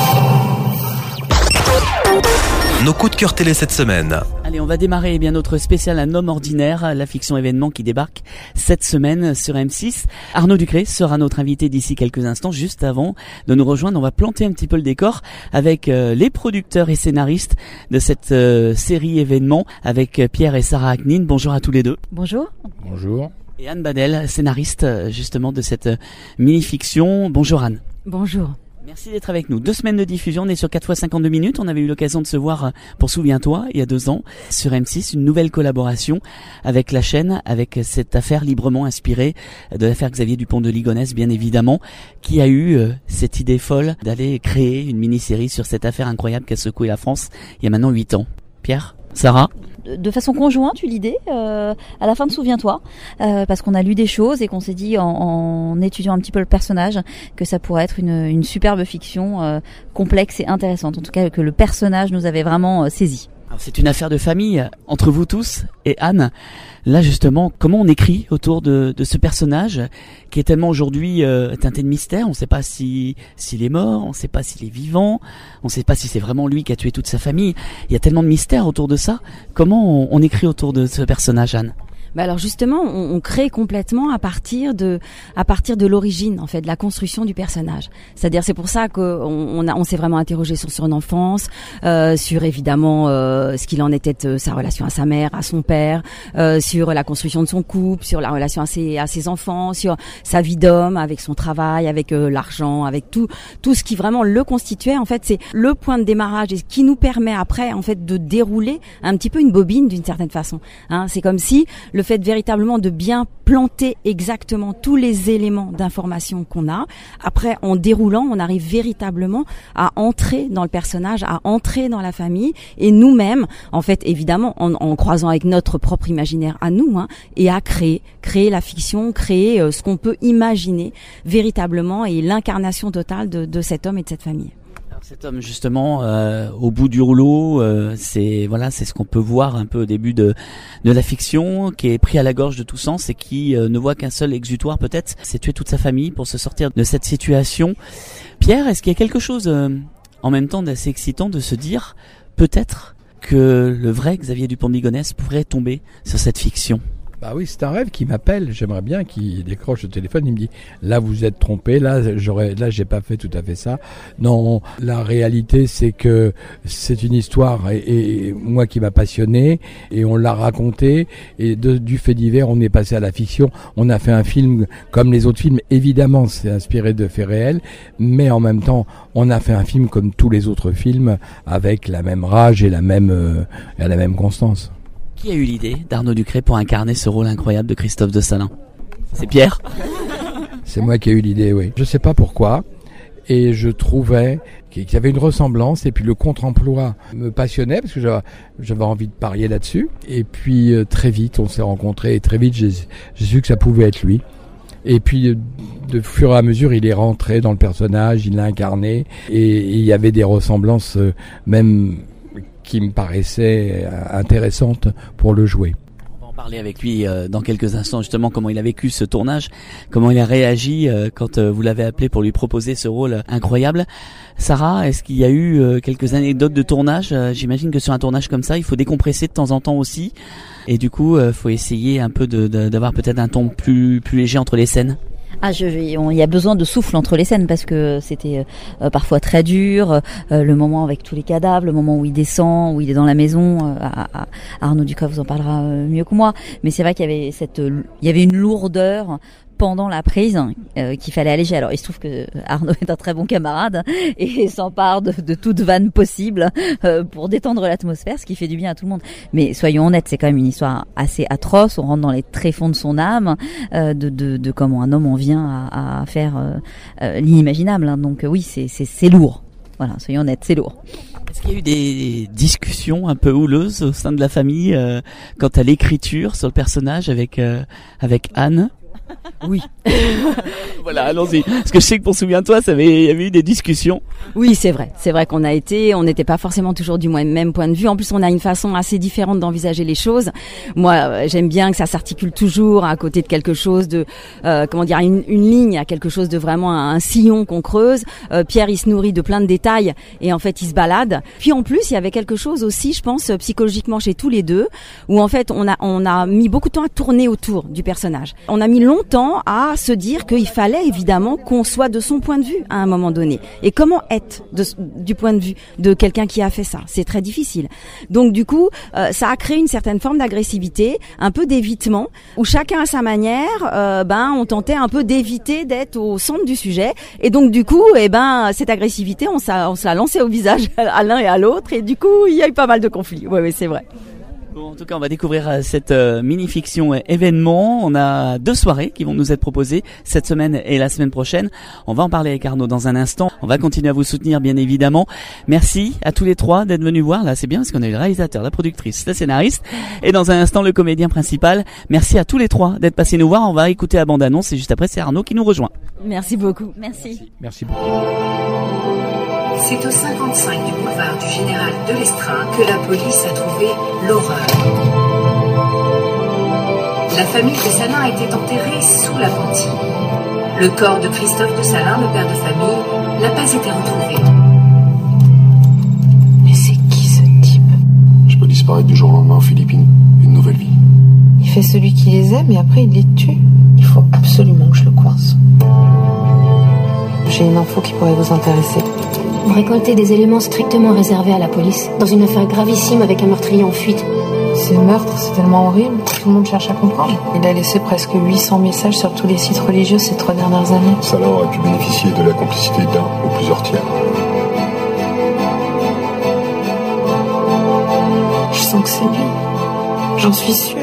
Nos coups de cœur télé cette semaine. Allez, on va démarrer eh bien notre spécial Un homme ordinaire, la fiction événement qui débarque cette semaine sur M six. Arnaud Ducré sera notre invité d'ici quelques instants. Juste avant de nous rejoindre, on va planter un petit peu le décor avec euh, les producteurs et scénaristes de cette euh, série événement avec euh, Pierre et Sarah Aknin. Bonjour à tous les deux. Bonjour. Bonjour. Et Anne Badel, scénariste euh, justement de cette euh, mini-fiction. Bonjour Anne. Bonjour. Merci d'être avec nous. Deux semaines de diffusion, on est sur quatre fois cinquante-deux minutes. On avait eu l'occasion de se voir pour Souviens-toi, il y a deux ans, sur M six, une nouvelle collaboration avec la chaîne, avec cette affaire librement inspirée de l'affaire Xavier Dupont de Ligonnès, bien évidemment, qui a eu euh, cette idée folle d'aller créer une mini-série sur cette affaire incroyable qui a secoué la France il y a maintenant huit ans. Pierre, Sarah? De, de façon conjointe, eu l'idée euh, à la fin de Souviens-toi, euh, parce qu'on a lu des choses et qu'on s'est dit en, en étudiant un petit peu le personnage que ça pourrait être une, une superbe fiction euh, complexe et intéressante. En tout cas, que le personnage nous avait vraiment euh, saisi. Alors, c'est une affaire de famille entre vous tous et Anne. Là justement, comment on écrit autour de, de ce personnage qui est tellement aujourd'hui euh, teinté de mystère. On ne sait pas si s'il est mort, on ne sait pas s'il est vivant, on ne sait pas si c'est vraiment lui qui a tué toute sa famille. Il y a tellement de mystère autour de ça. Comment on, on écrit autour de ce personnage, Anne ? Bah alors justement, on, on crée complètement à partir de à partir de l'origine, en fait, de la construction du personnage. C'est-à-dire, c'est pour ça qu'on on, a on s'est vraiment interrogé sur son enfance, euh, sur évidemment euh, ce qu'il en était de sa relation à sa mère, à son père, euh, sur la construction de son couple, sur la relation à ses à ses enfants, sur sa vie d'homme, avec son travail, avec euh, l'argent, avec tout tout ce qui vraiment le constituait. En fait, c'est le point de démarrage et ce qui nous permet après, en fait, de dérouler un petit peu une bobine d'une certaine façon. Hein, c'est comme si le fait véritablement de bien planter exactement tous les éléments d'information qu'on a. Après, en déroulant, on arrive véritablement à entrer dans le personnage, à entrer dans la famille et nous-mêmes, en fait, évidemment, en, en croisant avec notre propre imaginaire à nous, hein, et à créer, créer la fiction, créer euh, ce qu'on peut imaginer véritablement et l'incarnation totale de, de cet homme et de cette famille. Cet homme justement euh, au bout du rouleau, euh, c'est voilà, c'est ce qu'on peut voir un peu au début de de la fiction, qui est pris à la gorge de tout sens et qui euh, ne voit qu'un seul exutoire peut-être, c'est tuer toute sa famille pour se sortir de cette situation. Pierre, est-ce qu'il y a quelque chose euh, en même temps d'assez excitant de se dire peut-être que le vrai Xavier Dupont de Ligonnès pourrait tomber sur cette fiction? Bah oui, c'est un rêve qui m'appelle. J'aimerais bien qu'il décroche le téléphone. Il me dit, là, vous êtes trompé. Là, j'aurais, là, j'ai pas fait tout à fait ça. Non, la réalité, c'est que c'est une histoire et, et moi qui m'a passionné et on l'a raconté et de, du fait divers, on est passé à la fiction. On a fait un film comme les autres films. Évidemment, c'est inspiré de faits réels, mais en même temps, on a fait un film comme tous les autres films avec la même rage et la même, euh, et la même constance. Qui a eu l'idée d'Arnaud Ducré pour incarner ce rôle incroyable de Christophe de Salin? C'est Pierre? C'est moi qui ai eu l'idée, oui. Je sais pas pourquoi. Et je trouvais qu'il y avait une ressemblance. Et puis le contre-emploi me passionnait parce que j'avais envie de parier là-dessus. Et puis très vite, on s'est rencontrés. Et très vite, j'ai su que ça pouvait être lui. Et puis, de fur et à mesure, il est rentré dans le personnage, il l'a incarné. Et il y avait des ressemblances même qui me paraissait intéressante pour le jouer. On va en parler avec lui euh, dans quelques instants, justement, comment il a vécu ce tournage, comment il a réagi euh, quand euh, vous l'avez appelé pour lui proposer ce rôle incroyable. Sarah, est-ce qu'il y a eu euh, quelques anecdotes de tournage? euh, J'imagine que sur un tournage comme ça, il faut décompresser de temps en temps aussi. Et du coup, il euh, faut essayer un peu de, de, d'avoir peut-être un ton plus, plus léger entre les scènes. Ah, je, je- on- il y a besoin de souffle entre les scènes parce que c'était euh, parfois très dur. euh, le moment avec tous les cadavres, le moment où il descend, où il est dans la maison. euh, à- à- Arnaud Ducret vous en parlera euh, mieux que moi. Mais c'est vrai qu'il y avait cette, euh, il y avait une lourdeur pendant la prise euh, qu'il fallait alléger. Alors il se trouve que Arnaud est un très bon camarade et s'empare de, de toute vanne possible euh, pour détendre l'atmosphère, ce qui fait du bien à tout le monde. Mais soyons honnêtes, c'est quand même une histoire assez atroce. On rentre dans les tréfonds de son âme, euh, de, de, de comment un homme en vient à, à faire euh, euh, l'inimaginable. hein. Donc euh, oui, c'est, c'est, c'est lourd. Voilà, soyons honnêtes, c'est lourd. Est-ce qu'il y a eu des discussions un peu houleuses au sein de la famille euh, quant à l'écriture sur le personnage avec euh, avec Anne? Oui. Voilà, allons-y. Parce que je sais que pour souviens-toi, ça avait, il y avait eu des discussions. Oui, c'est vrai. C'est vrai qu'on a été, on n'était pas forcément toujours du même point de vue. En plus, on a une façon assez différente d'envisager les choses. Moi, euh, j'aime bien que ça s'articule toujours à côté de quelque chose de, euh, comment dire, une, une ligne, à quelque chose de vraiment un, un sillon qu'on creuse. Euh, Pierre, il se nourrit de plein de détails et en fait, il se balade. Puis en plus, il y avait quelque chose aussi, je pense, psychologiquement chez tous les deux, où en fait, on a, on a mis beaucoup de temps à tourner autour du personnage. On a mis longtemps à se dire qu'il fallait évidemment qu'on soit de son point de vue à un moment donné. Et comment être de, du point de vue de quelqu'un qui a fait ça? C'est très difficile. Donc du coup, euh, ça a créé une certaine forme d'agressivité, un peu d'évitement, où chacun à sa manière, euh, ben, on tentait un peu d'éviter d'être au centre du sujet. Et donc du coup, eh ben, cette agressivité, on s'a, on s'a lancé au visage à l'un et à l'autre. Et du coup, il y a eu pas mal de conflits. Oui, oui, c'est vrai. Bon, en tout cas, on va découvrir euh, cette euh, mini-fiction euh, événement. On a deux soirées qui vont nous être proposées cette semaine et la semaine prochaine. On va en parler avec Arnaud dans un instant. On va continuer à vous soutenir, bien évidemment. Merci à tous les trois d'être venus voir. Là, c'est bien parce qu'on a eu le réalisateur, la productrice, le scénariste et dans un instant, le comédien principal. Merci à tous les trois d'être passés nous voir. On va écouter la bande-annonce et juste après, c'est Arnaud qui nous rejoint. Merci beaucoup. Merci. Merci beaucoup. C'est au cinquante-cinq du boulevard du Général de Lestrain que la police a trouvé l'horreur. La famille de Salin était enterrée sous la cantine. Le corps de Christophe de Salin, le père de famille, n'a pas été retrouvé. Mais c'est qui ce type? Je peux disparaître du jour au lendemain aux Philippines. Une nouvelle vie. Il fait celui qui les aime et après il les tue. Il faut absolument que je le coince. J'ai une info qui pourrait vous intéresser. Vous récoltez des éléments strictement réservés à la police, dans une affaire gravissime avec un meurtrier en fuite. Ces meurtres, c'est tellement horrible. Tout le monde cherche à comprendre. Il a laissé presque huit cents messages sur tous les sites religieux ces trois dernières années. Salah aurait pu bénéficier de la complicité d'un ou plusieurs tiers. Je sens que c'est lui. J'en suis sûre.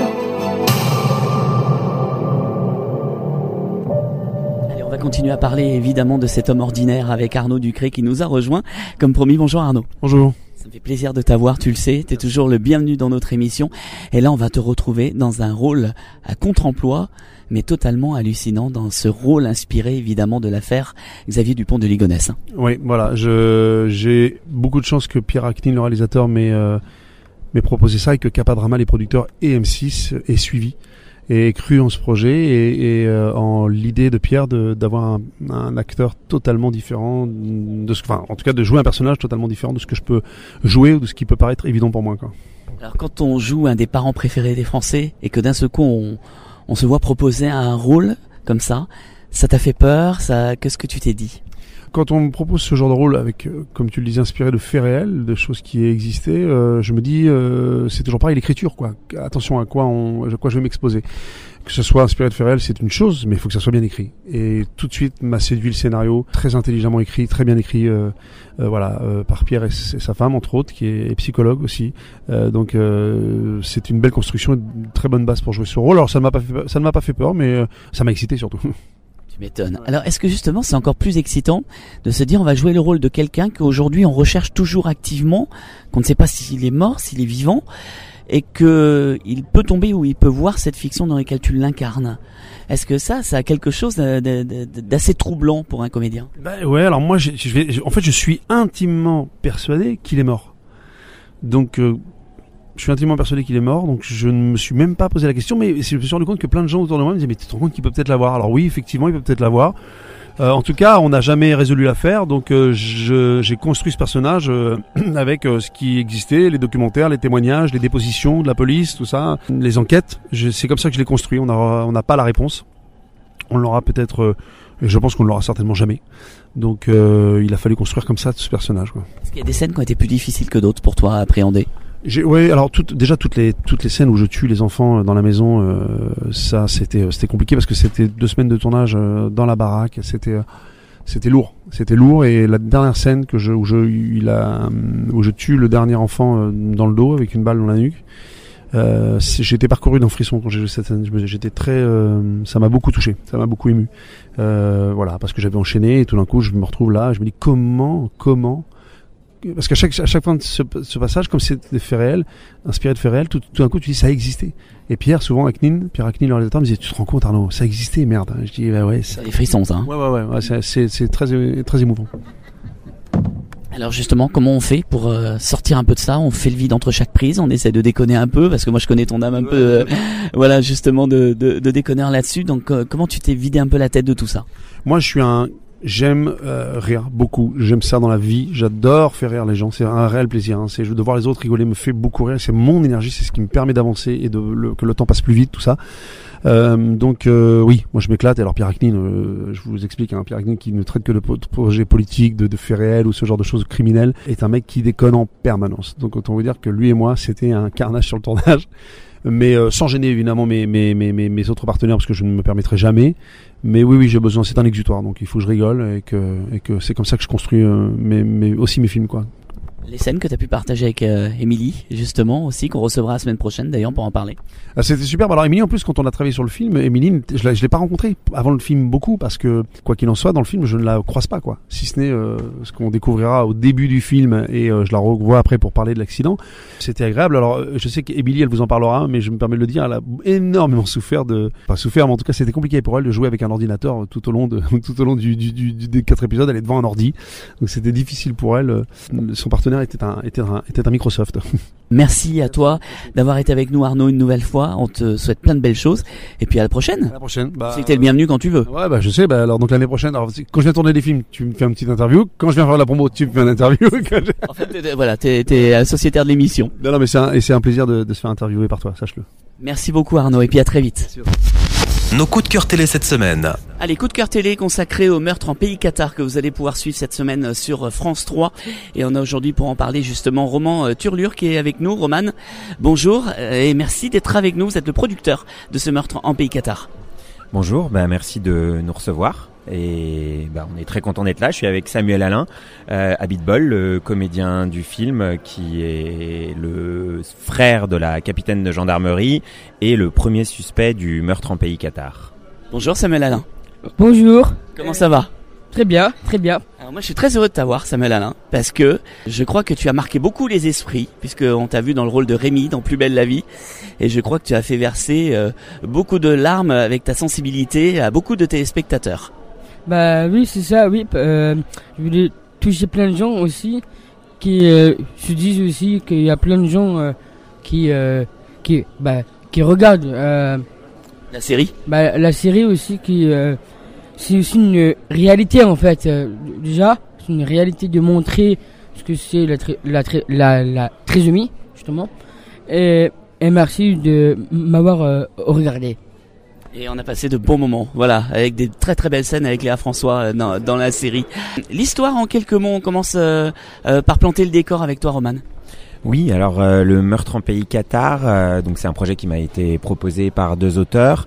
On va continuer à parler évidemment de cet homme ordinaire avec Arnaud Ducret qui nous a rejoint. Comme promis, bonjour Arnaud. Bonjour. Ça me fait plaisir de t'avoir, tu le sais, t'es toujours le bienvenu dans notre émission. Et là, on va te retrouver dans un rôle à contre-emploi, mais totalement hallucinant, dans ce rôle inspiré évidemment de l'affaire Xavier Dupont de Ligonnès. Oui, voilà, je, j'ai beaucoup de chance que Pierre Acnin, le réalisateur, m'ait, euh, m'ait proposé ça et que Capadrama, les producteurs et M six aient suivi et cru en ce projet et, et euh, en l'idée de Pierre de, d'avoir un, un acteur totalement différent de ce, enfin, en tout cas de jouer un personnage totalement différent de ce que je peux jouer ou de ce qui peut paraître évident pour moi, quoi. Alors quand on joue un des parents préférés des Français et que d'un seul coup on, on se voit proposer un rôle comme ça, ça t'a fait peur, ça, qu'est-ce que tu t'es dit? Quand on me propose ce genre de rôle avec, euh, comme tu le disais, inspiré de faits réels, de choses qui existaient, euh, je me dis, euh, c'est toujours pareil, l'écriture, quoi. Attention à quoi on, à quoi je vais m'exposer. Que ce soit inspiré de faits réels, c'est une chose, mais il faut que ça soit bien écrit. Et tout de suite m'a séduit le scénario, très intelligemment écrit, très bien écrit, euh, euh, voilà, euh, par Pierre et, s- et sa femme entre autres, qui est, est psychologue aussi. Euh, donc euh, c'est une belle construction, une très bonne base pour jouer ce rôle. Alors ça ne m'a pas fait, ça ne m'a pas fait peur, mais euh, ça m'a excité surtout. M'étonne. Alors, est-ce que justement, c'est encore plus excitant de se dire, on va jouer le rôle de quelqu'un qu'aujourd'hui on recherche toujours activement, qu'on ne sait pas s'il est mort, s'il est vivant, et que il peut tomber ou il peut voir cette fiction dans laquelle tu l'incarnes. Est-ce que ça, ça a quelque chose d'assez troublant pour un comédien? Bah ouais. Alors moi, je, je vais, je, en fait, je suis intimement persuadé qu'il est mort. Donc euh, je suis intimement persuadé qu'il est mort, donc je ne me suis même pas posé la question, mais je me suis rendu compte que plein de gens autour de moi me disaient, mais tu te rends compte qu'il peut peut-être l'avoir? Alors oui, effectivement, il peut peut-être l'avoir. Euh, en tout cas, on n'a jamais résolu l'affaire, donc euh, je, j'ai construit ce personnage euh, avec euh, ce qui existait, les documentaires, les témoignages, les dépositions de la police, tout ça, les enquêtes. Je, c'est comme ça que je l'ai construit. On n'a on n'a pas la réponse. on l'aura peut-être, euh, et je pense qu'on ne l'aura certainement jamais. Donc euh, il a fallu construire comme ça ce personnage, quoi. Est-ce qu'il y a des scènes qui ont été plus difficiles que d'autres pour toi à appréhender? J'ai, ouais, alors tout, déjà toutes les toutes les scènes où je tue les enfants dans la maison, euh, ça c'était c'était compliqué parce que c'était deux semaines de tournage euh, dans la baraque, c'était euh, c'était lourd, c'était lourd et la dernière scène que je où je il a où je tue le dernier enfant euh, dans le dos avec une balle dans la nuque, euh, j'ai été parcouru d'un frisson quand j'ai vu cette scène. J'étais très, euh, ça m'a beaucoup touché, ça m'a beaucoup ému, euh, voilà, parce que j'avais enchaîné et tout d'un coup je me retrouve là, je me dis comment comment parce qu'à chaque, à chaque fin de ce, ce passage, comme c'est des faits réels, inspiré de faits réels, tout, tout d'un coup tu dis ça a existé. Et Pierre, souvent Aknin, Pierre Aknin, le réalisateur, me disait tu te rends compte Arnaud, ça a existé, merde. Je dis bah ouais, ça. Des frissons, ça. Hein. Ouais, ouais, ouais, ouais c'est, c'est, c'est très, très émouvant. Alors justement, comment on fait pour euh, sortir un peu de ça? On fait le vide entre chaque prise, on essaie de déconner un peu, parce que moi je connais ton âme un ouais, peu, euh, ouais. voilà, justement de, de, de déconner là-dessus. Donc euh, comment tu t'es vidé un peu la tête de tout ça? Moi, je suis un J'aime euh, rire beaucoup, j'aime ça dans la vie, j'adore faire rire les gens, c'est un réel plaisir, hein. C'est de voir les autres rigoler me fait beaucoup rire, c'est mon énergie, c'est ce qui me permet d'avancer et de le, que le temps passe plus vite, tout ça. Euh, donc euh, oui, moi je m'éclate. Alors Pierre Aknin, euh, je vous explique, hein, Pierre Aknin qui ne traite que de, de projets politiques, de, de faits réels ou ce genre de choses criminelles, est un mec qui déconne en permanence. Donc autant vous dire que lui et moi c'était un carnage sur le tournage. Mais euh, sans gêner évidemment mes, mes, mes, mes, mes autres partenaires parce que je ne me permettrai jamais. Mais oui, oui, j'ai besoin, c'est un exutoire, donc il faut que je rigole et que, et que c'est comme ça que je construis euh, mes, mes, aussi mes films, quoi. Les scènes que tu as pu partager avec euh, Émilie, justement, aussi, qu'on recevra la semaine prochaine, d'ailleurs, pour en parler. Ah, c'était super. Alors, Émilie, en plus, quand on a travaillé sur le film, Émilie, je ne l'ai pas rencontrée avant le film beaucoup, parce que, quoi qu'il en soit, dans le film, je ne la croise pas, quoi. Si ce n'est euh, ce qu'on découvrira au début du film, et euh, je la revois après pour parler de l'accident. C'était agréable. Alors, je sais qu'Émilie, elle vous en parlera, mais je me permets de le dire, elle a énormément souffert de... Pas souffert, mais en tout cas, c'était compliqué pour elle de jouer avec un ordinateur tout au long, de, tout au long du, du, du, du, des quatre épisodes. Elle est devant un ordi. Donc, c'était difficile pour elle. Son partenaire était un, était un était un Microsoft. Merci à toi d'avoir été avec nous, Arnaud, une nouvelle fois. On te souhaite plein de belles choses. Et puis à la prochaine. À la prochaine. Bah, c'est que t'es le bienvenu quand tu veux. Ouais, bah je sais. Bah alors donc l'année prochaine. Alors quand je viens tourner des films, tu me fais une petite interview. Quand je viens faire la promo, tu me fais une interview. En fait, t'es, voilà, t'es, t'es sociétaire de l'émission. Non, non, mais c'est un, et c'est un plaisir de, de se faire interviewer par toi. Sache-le. Merci beaucoup, Arnaud. Et puis à très vite. Nos coups de cœur télé cette semaine. Allez, coup de cœur télé consacré au meurtre en pays Qatar que vous allez pouvoir suivre cette semaine sur France trois. Et on a aujourd'hui pour en parler justement Roman Turlure qui est avec nous. Roman, bonjour et merci d'être avec nous. Vous êtes le producteur de ce meurtre en pays Qatar. Bonjour, bah merci de nous recevoir. Et bah, on est très content d'être là. Je suis avec Samuel Alain, euh, Abitbol, le comédien du film, qui est le frère de la capitaine de gendarmerie et le premier suspect du meurtre en pays Qatar. Bonjour Samuel Alain. Bonjour. Comment ça va ? Très bien, très bien. Alors moi je suis très heureux de t'avoir Samuel Alain, parce que je crois que tu as marqué beaucoup les esprits, puisqu'on t'a vu dans le rôle de Rémi dans Plus belle la vie, et je crois que tu as fait verser euh, beaucoup de larmes avec ta sensibilité à beaucoup de téléspectateurs. Bah oui, c'est ça, oui. Euh, je voulais toucher plein de gens aussi qui euh, se disent aussi qu'il y a plein de gens euh, qui euh, qui bah qui regardent euh, la série. Bah la série aussi qui euh, c'est aussi une réalité en fait. Euh, déjà, c'est une réalité de montrer ce que c'est la tri- la, tri- la la trisomie justement. Et, et merci de m'avoir euh, regardé. Et on a passé de bons moments, voilà, avec des très très belles scènes avec Léa François dans, dans la série. L'histoire en quelques mots, on commence euh, euh, par planter le décor avec toi, Roman. Oui, alors euh, le meurtre en pays Qatar, euh, donc c'est un projet qui m'a été proposé par deux auteurs.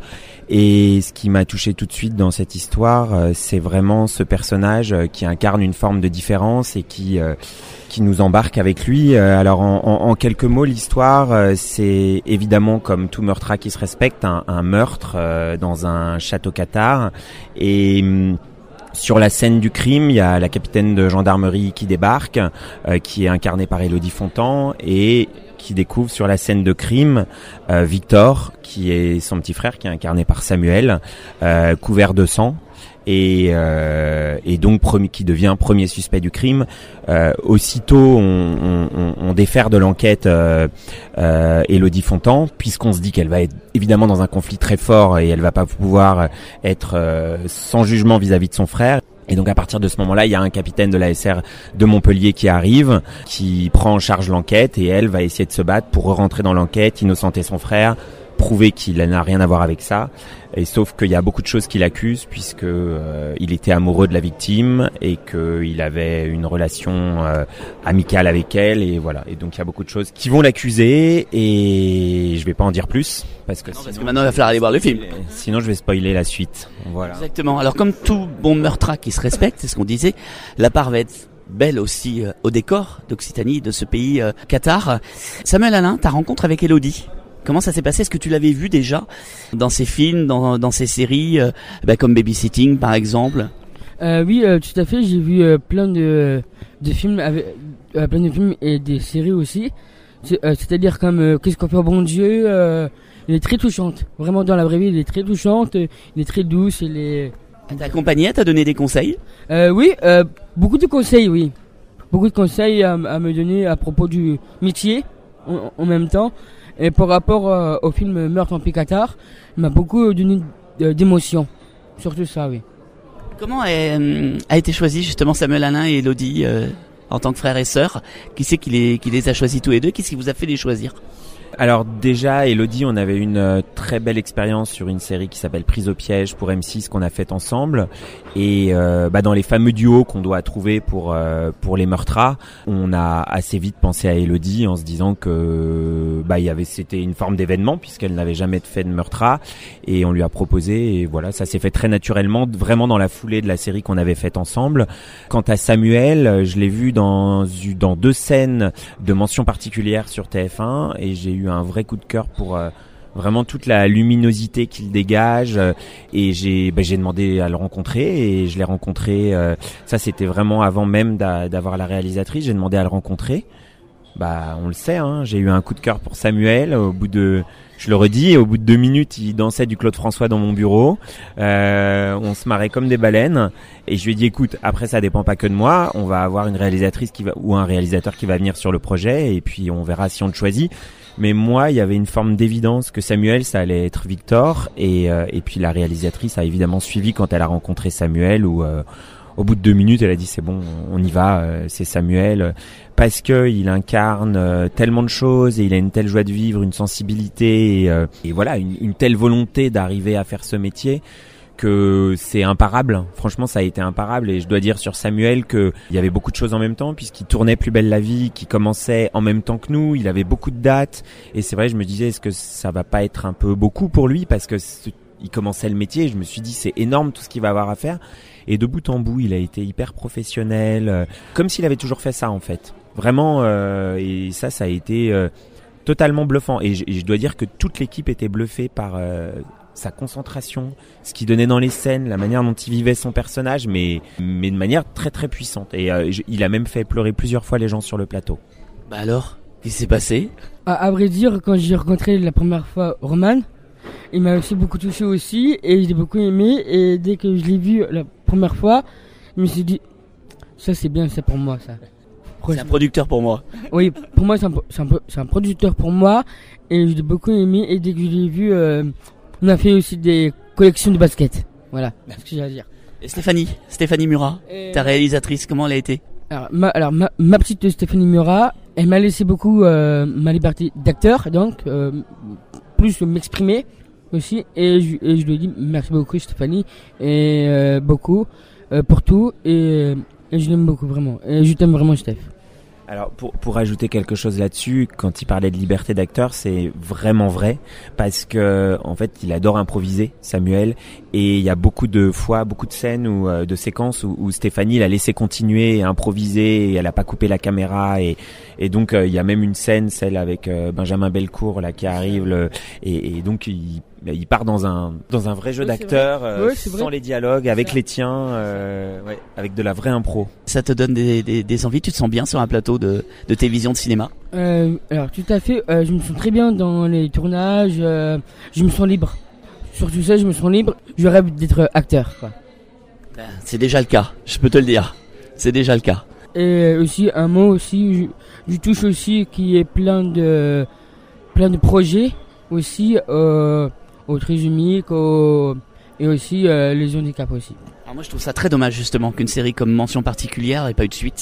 Et ce qui m'a touché tout de suite dans cette histoire, euh, c'est vraiment ce personnage euh, qui incarne une forme de différence et qui euh, qui nous embarque avec lui. Euh, alors en, en, en quelques mots, l'histoire, euh, c'est évidemment comme tout meurtre qui se respecte, un, un meurtre euh, dans un château Qatar. Et hum, sur la scène du crime, il y a la capitaine de gendarmerie qui débarque, euh, qui est incarnée par Élodie Fontan, et qui découvre sur la scène de crime euh, Victor, qui est son petit frère, qui est incarné par Samuel, euh, couvert de sang, et, euh, et donc premier, qui devient premier suspect du crime. Euh, aussitôt, on, on, on défère de l'enquête euh, euh, Élodie Fontan, puisqu'on se dit qu'elle va être évidemment dans un conflit très fort et elle va pas pouvoir être euh, sans jugement vis-à-vis de son frère. Et donc à partir de ce moment-là, il y a un capitaine de la S R de Montpellier qui arrive, qui prend en charge l'enquête, et elle va essayer de se battre pour rentrer dans l'enquête, innocenter son frère, prouvé qu'il n'a rien à voir avec ça. Et sauf qu'il y a beaucoup de choses qui l'accusent puisque euh, il était amoureux de la victime et qu'il avait une relation euh, amicale avec elle et voilà. Et donc il y a beaucoup de choses qui vont l'accuser et je vais pas en dire plus parce que non, sinon, parce que maintenant il va falloir aller voir le film. Sinon je vais spoiler la suite. Voilà. Exactement. Alors comme tout bon meurtra qui se respecte, c'est ce qu'on disait, la part va être belle aussi euh, au décor d'Occitanie, de ce pays euh, Qatar. Samuel Alain, ta rencontre avec Élodie, comment ça s'est passé? Est-ce que tu l'avais vu déjà dans ses films, dans, dans ses séries, euh, bah, comme Babysitting par exemple? euh, Oui, euh, tout à fait. J'ai vu euh, plein de, de films, avec, euh, plein de films et des séries aussi. C'est, euh, c'est-à-dire comme euh, Qu'est-ce qu'on fait au bon Dieu. Euh, elle est très touchante. Vraiment dans la vraie vie, elle est très touchante. Elle est très douce. Elle est. Elle t'a accompagné, elle t'a donné des conseils? euh, Oui, euh, beaucoup de conseils, oui. Beaucoup de conseils à, à me donner à propos du métier en, en même temps. Et par rapport euh, au film Meurtre en Pays Qatar, il m'a beaucoup donné euh, d'émotions. Surtout ça, oui. Comment a, euh, a été choisi justement Samuel Alain et Élodie euh, en tant que frères et sœurs? Qui c'est qui les, qui les a choisis tous les deux? Qu'est-ce qui vous a fait les choisir? Alors déjà, Élodie, on avait une euh, très belle expérience sur une série qui s'appelle Prise au piège pour M six qu'on a faite ensemble. Et euh, bah, dans les fameux duos qu'on doit trouver pour euh, pour les meurtras, on a assez vite pensé à Élodie en se disant que bah il y avait c'était une forme d'événement puisqu'elle n'avait jamais fait de meurtras et on lui a proposé et voilà, ça s'est fait très naturellement, vraiment dans la foulée de la série qu'on avait faite ensemble. Quant à Samuel, je l'ai vu dans dans deux scènes de mention particulière sur T F un et j'ai eu un vrai coup de cœur pour euh, vraiment toute la luminosité qu'il dégage euh, et j'ai bah, j'ai demandé à le rencontrer et je l'ai rencontré euh, ça c'était vraiment avant même d'a, d'avoir la réalisatrice, j'ai demandé à le rencontrer. Bah on le sait hein, j'ai eu un coup de cœur pour Samuel au bout de je le redis, au bout de deux minutes, il dansait du Claude François dans mon bureau. Euh, on se marrait comme des baleines. Et je lui ai dit, écoute, après ça dépend pas que de moi. On va avoir une réalisatrice qui va ou un réalisateur qui va venir sur le projet, et puis on verra si on le choisit. Mais moi, il y avait une forme d'évidence que Samuel, ça allait être Victor. Et, euh, et puis la réalisatrice a évidemment suivi quand elle a rencontré Samuel. Où euh, au bout de deux minutes, elle a dit, c'est bon, on y va, euh, c'est Samuel. Parce que il incarne euh, tellement de choses et il a une telle joie de vivre, une sensibilité et, euh, et voilà une, une telle volonté d'arriver à faire ce métier que c'est imparable. Franchement, ça a été imparable et je dois dire sur Samuel que il y avait beaucoup de choses en même temps puisqu'il tournait Plus belle la vie, qui commençait en même temps que nous. Il avait beaucoup de dates et c'est vrai, je me disais est-ce que ça va pas être un peu beaucoup pour lui parce que il commençait le métier. Et je me suis dit c'est énorme tout ce qu'il va avoir à faire et de bout en bout, il a été hyper professionnel, euh, comme s'il avait toujours fait ça en fait. Vraiment, euh, et ça, ça a été euh, totalement bluffant. Et je, et je dois dire que toute l'équipe était bluffée par euh, sa concentration, ce qu'il donnait dans les scènes, la manière dont il vivait son personnage, mais, mais de manière très très puissante. Et euh, je, il a même fait pleurer plusieurs fois les gens sur le plateau. Bah alors, qu'est-ce qui s'est passé? à, à vrai dire, quand j'ai rencontré la première fois Roman, il m'a aussi beaucoup touché aussi, et je l'ai beaucoup aimé. Et dès que je l'ai vu la première fois, je me suis dit, ça c'est bien, c'est pour moi ça. C'est un producteur pour moi. Oui, pour moi, c'est un, c'est, un, c'est un producteur pour moi. Et je l'ai beaucoup aimé. Et dès que je l'ai vu, euh, on a fait aussi des collections de basket. Voilà, c'est ce que j'ai à dire. Et Stéphanie, Stéphanie Murat, et... ta réalisatrice, comment elle a été? Alors, ma, alors ma, ma petite Stéphanie Murat, elle m'a laissé beaucoup euh, ma liberté d'acteur. Donc, euh, plus m'exprimer aussi. Et je, et je lui ai dit merci beaucoup, Stéphanie. Et euh, beaucoup euh, pour tout. Et... Et je l'aime beaucoup, vraiment. Et je t'aime vraiment, Steph. Alors, pour, pour ajouter quelque chose là-dessus, quand il parlait de liberté d'acteur, c'est vraiment vrai. Parce que, en fait, il adore improviser, Samuel. Et il y a beaucoup de fois, beaucoup de scènes ou euh, de séquences où, où Stéphanie l'a laissé continuer et improviser et elle a pas coupé la caméra. Et, et donc, euh, il y a même une scène, celle avec euh, Benjamin Bellecourt, là, qui arrive. Le, et, et donc, il... il part dans un dans un vrai jeu oui, d'acteur euh, ouais, sans les dialogues, avec les tiens, euh, ouais, avec de la vraie impro. Ça te donne des, des, des envies? Tu te sens bien sur un plateau de, de télévision, de cinéma? euh, Alors tout à fait, euh, je me sens très bien dans les tournages, euh, je me sens libre. Surtout ça, je me sens libre, je rêve d'être acteur, quoi. Ben, c'est déjà le cas, je peux te le dire. C'est déjà le cas. Et aussi un mot aussi, je, je touche aussi qui est plein de plein de projets aussi. Euh, au trisomique, au... et aussi euh, les handicaps aussi. Alors moi je trouve ça très dommage justement qu'une série comme Mention particulière ait pas eu de suite,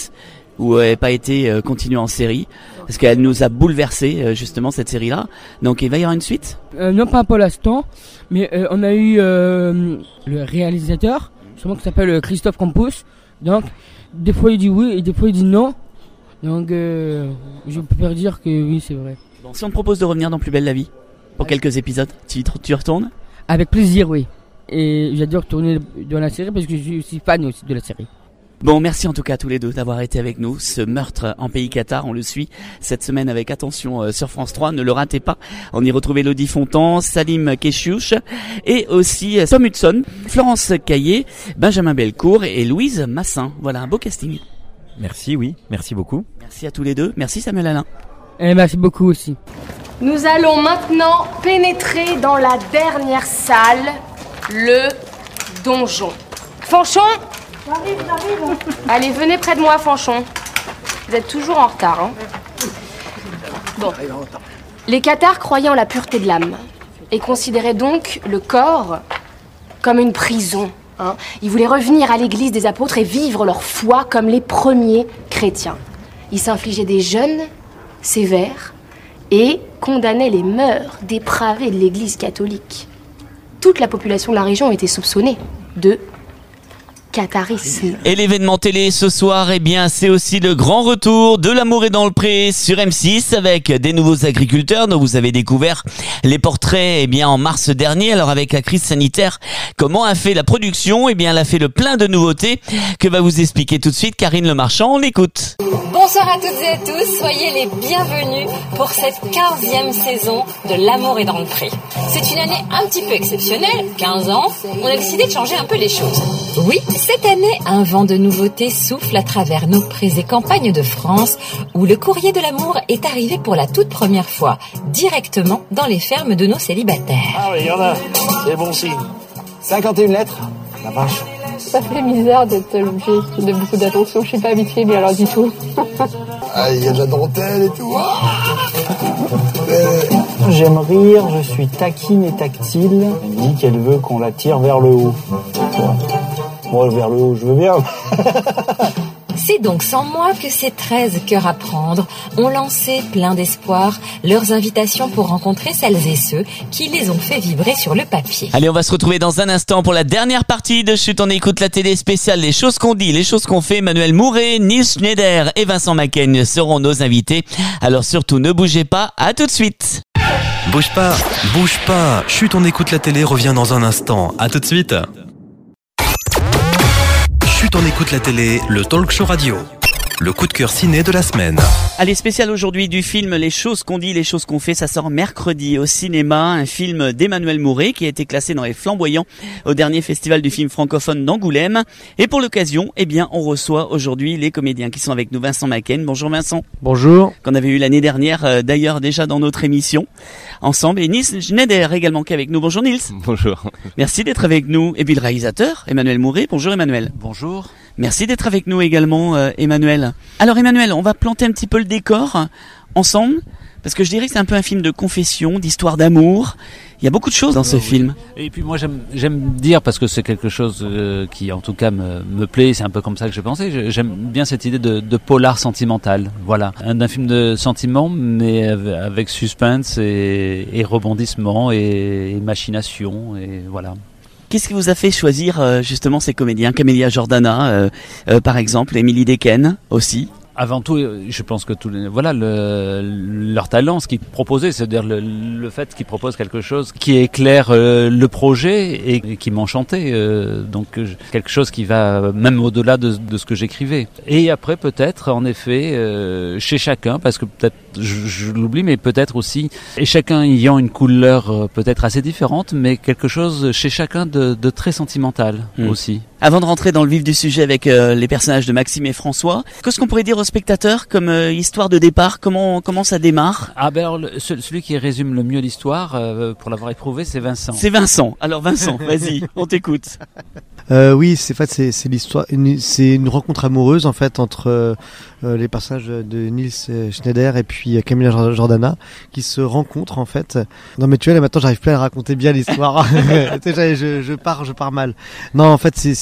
ou n'avait pas été euh, continuée en série, parce qu'elle nous a bouleversé euh, justement cette série-là. Donc il va y avoir une suite? euh, Non, pas pour l'instant, mais euh, on a eu euh, le réalisateur, justement qui s'appelle Christophe Campos. Donc des fois il dit oui et des fois il dit non. Donc euh, je peux dire que oui, c'est vrai. Bon, si on te propose de revenir dans Plus belle la vie pour quelques épisodes, tu tu y retournes? Avec plaisir, oui. Et j'adore tourner dans la série parce que je suis fan aussi de la série. Bon, merci en tout cas à tous les deux d'avoir été avec nous. Ce meurtre en pays Qatar, on le suit cette semaine avec attention euh, sur France trois. Ne le ratez pas. On y retrouve Elodie Fontan, Salim Keshiouch et aussi euh, Tom Hudson, Florence Caillé, Benjamin Belcourt et Louise Massin. Voilà, un beau casting. Merci, oui. Merci beaucoup. Merci à tous les deux. Merci Samuel Alain. Et merci beaucoup aussi. Nous allons maintenant pénétrer dans la dernière salle, le donjon. Fanchon ? J'arrive, j'arrive. Allez, venez près de moi, Fanchon. Vous êtes toujours en retard, hein. Bon. Les Cathares croyaient en la pureté de l'âme et considéraient donc le corps comme une prison, hein. Ils voulaient revenir à l'église des apôtres et vivre leur foi comme les premiers chrétiens. Ils s'infligeaient des jeûnes sévères et condamnaient les mœurs dépravées de l'église catholique. Toute la population de la région était soupçonnée de catharisme. Et l'événement télé ce soir, eh bien, c'est aussi le grand retour de L'amour est dans le pré sur M six avec des nouveaux agriculteurs dont vous avez découvert les portraits, eh bien, en mars dernier. Alors, avec la crise sanitaire, comment a fait la production? Eh bien, elle a fait le plein de nouveautés que va vous expliquer tout de suite Karine Le Marchand. On l'écoute. Bonsoir à toutes et à tous, soyez les bienvenus pour cette quinzième saison de L'amour est dans le pré. C'est une année un petit peu exceptionnelle, quinze ans, on a décidé de changer un peu les choses. Oui, cette année, un vent de nouveautés souffle à travers nos prés et campagnes de France, où le courrier de l'amour est arrivé pour la toute première fois, directement dans les fermes de nos célibataires. Ah oui, il y en a, c'est bon signe. cinquante et une lettres, la vache. Ça fait bizarre d'être l'objet de beaucoup d'attention. Je suis pas habituée, mais alors du tout. Ah, il y a de la dentelle et tout. J'aime rire, je suis taquine et tactile. Elle dit qu'elle veut qu'on la tire vers le haut. Moi, vers le haut, je veux bien. C'est donc sans moi que ces treize cœurs à prendre ont lancé, plein d'espoir, leurs invitations pour rencontrer celles et ceux qui les ont fait vibrer sur le papier. Allez, on va se retrouver dans un instant pour la dernière partie de Chut, on écoute la télé spéciale Les choses qu'on dit, les choses qu'on fait. Emmanuel Mouret, Nils Schneider et Vincent Macaigne seront nos invités. Alors surtout, ne bougez pas, à tout de suite. Bouge pas, bouge pas. Chut, on écoute la télé revient dans un instant. À tout de suite. Chut, on écoute la télé, le talk show radio. Le coup de cœur ciné de la semaine. Allez, spécial aujourd'hui du film Les choses qu'on dit, les choses qu'on fait. Ça sort mercredi au cinéma. Un film d'Emmanuel Mouret qui a été classé dans les Flamboyants au dernier festival du film francophone d'Angoulême. Et pour l'occasion, eh bien, on reçoit aujourd'hui les comédiens qui sont avec nous. Vincent Macaigne. Bonjour Vincent. Bonjour. Qu'on avait eu l'année dernière, euh, d'ailleurs déjà dans notre émission ensemble. Et Nils Schneider également qui est avec nous. Bonjour Nils. Bonjour. Merci d'être avec nous. Et puis le réalisateur, Emmanuel Mouret. Bonjour Emmanuel. Bonjour. Merci d'être avec nous également, euh, Emmanuel. Alors Emmanuel, on va planter un petit peu le décor ensemble, parce que je dirais que c'est un peu un film de confession, d'histoire d'amour. Il y a beaucoup de choses dans ce oui. film. Et puis moi j'aime j'aime dire, parce que c'est quelque chose euh, qui en tout cas me, me plaît, c'est un peu comme ça que j'ai pensé, j'aime bien cette idée de, de polar sentimental. Voilà, un, un film de sentiment, mais avec suspense et, et rebondissement et, et machination, et voilà. Qu'est-ce qui vous a fait choisir euh, justement ces comédiens, Camélia Jordana euh, euh, par exemple, Émilie Dequesne aussi? Avant tout, je pense que tous les, voilà, le, leur talent, ce qu'ils proposaient, c'est-à-dire le, le fait qu'ils proposent quelque chose qui éclaire euh, le projet et qui m'enchantait. Euh, donc quelque chose qui va même au-delà de, de ce que j'écrivais. Et après, peut-être, en effet, euh, chez chacun, parce que peut-être, je, je l'oublie, mais peut-être aussi, et chacun ayant une couleur euh, peut-être assez différente, mais quelque chose chez chacun de, de très sentimental mmh. aussi. Avant de rentrer dans le vif du sujet avec euh, les personnages de Maxime et François, qu'est-ce qu'on pourrait dire aux spectateurs comme euh, histoire de départ? Comment comment ça démarre? Ah ben alors, le, celui qui résume le mieux l'histoire, euh, pour l'avoir éprouvé, c'est Vincent. C'est Vincent. Alors Vincent, vas-y, on t'écoute. Euh, oui, c'est en fait c'est c'est l'histoire, une, c'est une rencontre amoureuse en fait entre euh, les personnages de Nils Schneider et puis Camélia Jordana qui se rencontrent en fait. Non mais tu vois là maintenant j'arrive plus à raconter bien l'histoire. Tu sais, je, je pars je pars mal. Non en fait c'est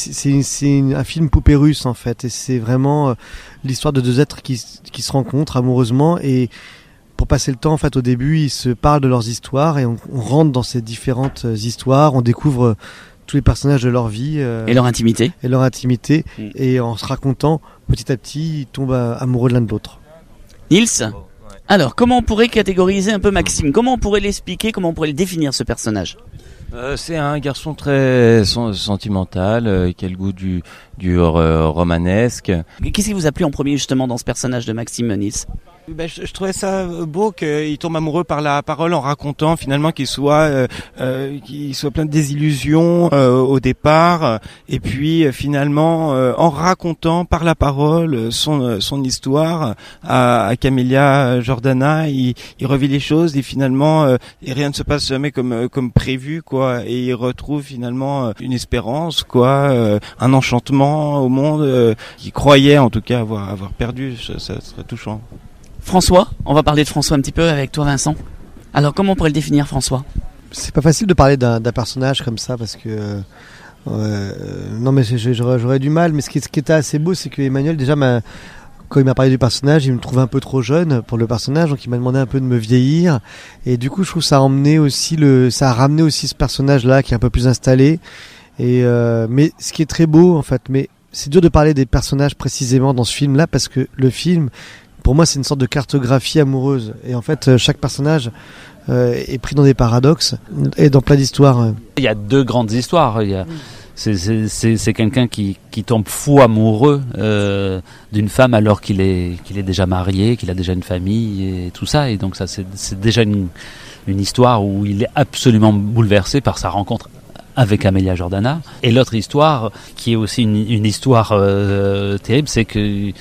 c'est, c'est un film poupée russe en fait, et c'est vraiment euh, l'histoire de deux êtres qui, qui se rencontrent amoureusement, et pour passer le temps en fait au début ils se parlent de leurs histoires, et on, on rentre dans ces différentes histoires, on découvre tous les personnages de leur vie euh, et leur intimité et leur intimité mmh. et en se racontant petit à petit ils tombent amoureux de l'un de l'autre. Nils, alors comment on pourrait catégoriser un peu Maxime, comment on pourrait l'expliquer, comment on pourrait le définir ce personnage? Euh, c'est un garçon très sen- sentimental, euh, qui a le goût du, du euh, romanesque. Qu'est-ce qui vous a plu en premier justement dans ce personnage de Maxime, Nils? Ben, je, je trouvais ça beau qu'il tombe amoureux par la parole en racontant finalement qu'il soit euh, euh, qu'il soit plein de désillusions euh, au départ, euh, et puis euh, finalement euh, en racontant par la parole son son histoire à, à Camélia Jordana, il, il revit les choses et finalement euh, et rien ne se passe jamais comme comme prévu quoi, et il retrouve finalement euh, une espérance quoi, euh, un enchantement au monde euh, qu'il croyait en tout cas avoir avoir perdu. Ça, ça serait touchant. François, on va parler de François un petit peu avec toi Vincent. Alors comment on pourrait le définir François? C'est pas facile de parler d'un, d'un personnage comme ça parce que euh, euh, non mais j'aurais, j'aurais du mal, mais ce qui, ce qui était assez beau c'est que Emmanuel déjà m'a, quand il m'a parlé du personnage il me trouvait un peu trop jeune pour le personnage, donc il m'a demandé un peu de me vieillir, et du coup je trouve que ça a emmené aussi le, ça a ramené aussi ce personnage là qui est un peu plus installé, et euh, mais ce qui est très beau en fait, mais c'est dur de parler des personnages précisément dans ce film là parce que le film pour moi, c'est une sorte de cartographie amoureuse. Et en fait, chaque personnage euh, est pris dans des paradoxes et dans plein d'histoires. Il y a deux grandes histoires. Il y a, c'est, c'est, c'est, c'est quelqu'un qui, qui tombe fou amoureux euh, d'une femme alors qu'il est, qu'il est déjà marié, qu'il a déjà une famille et tout ça. Et donc ça, c'est, c'est déjà une, une histoire où il est absolument bouleversé par sa rencontre avec Camélia Jordana. Et l'autre histoire, qui est aussi une, une histoire euh, terrible, c'est que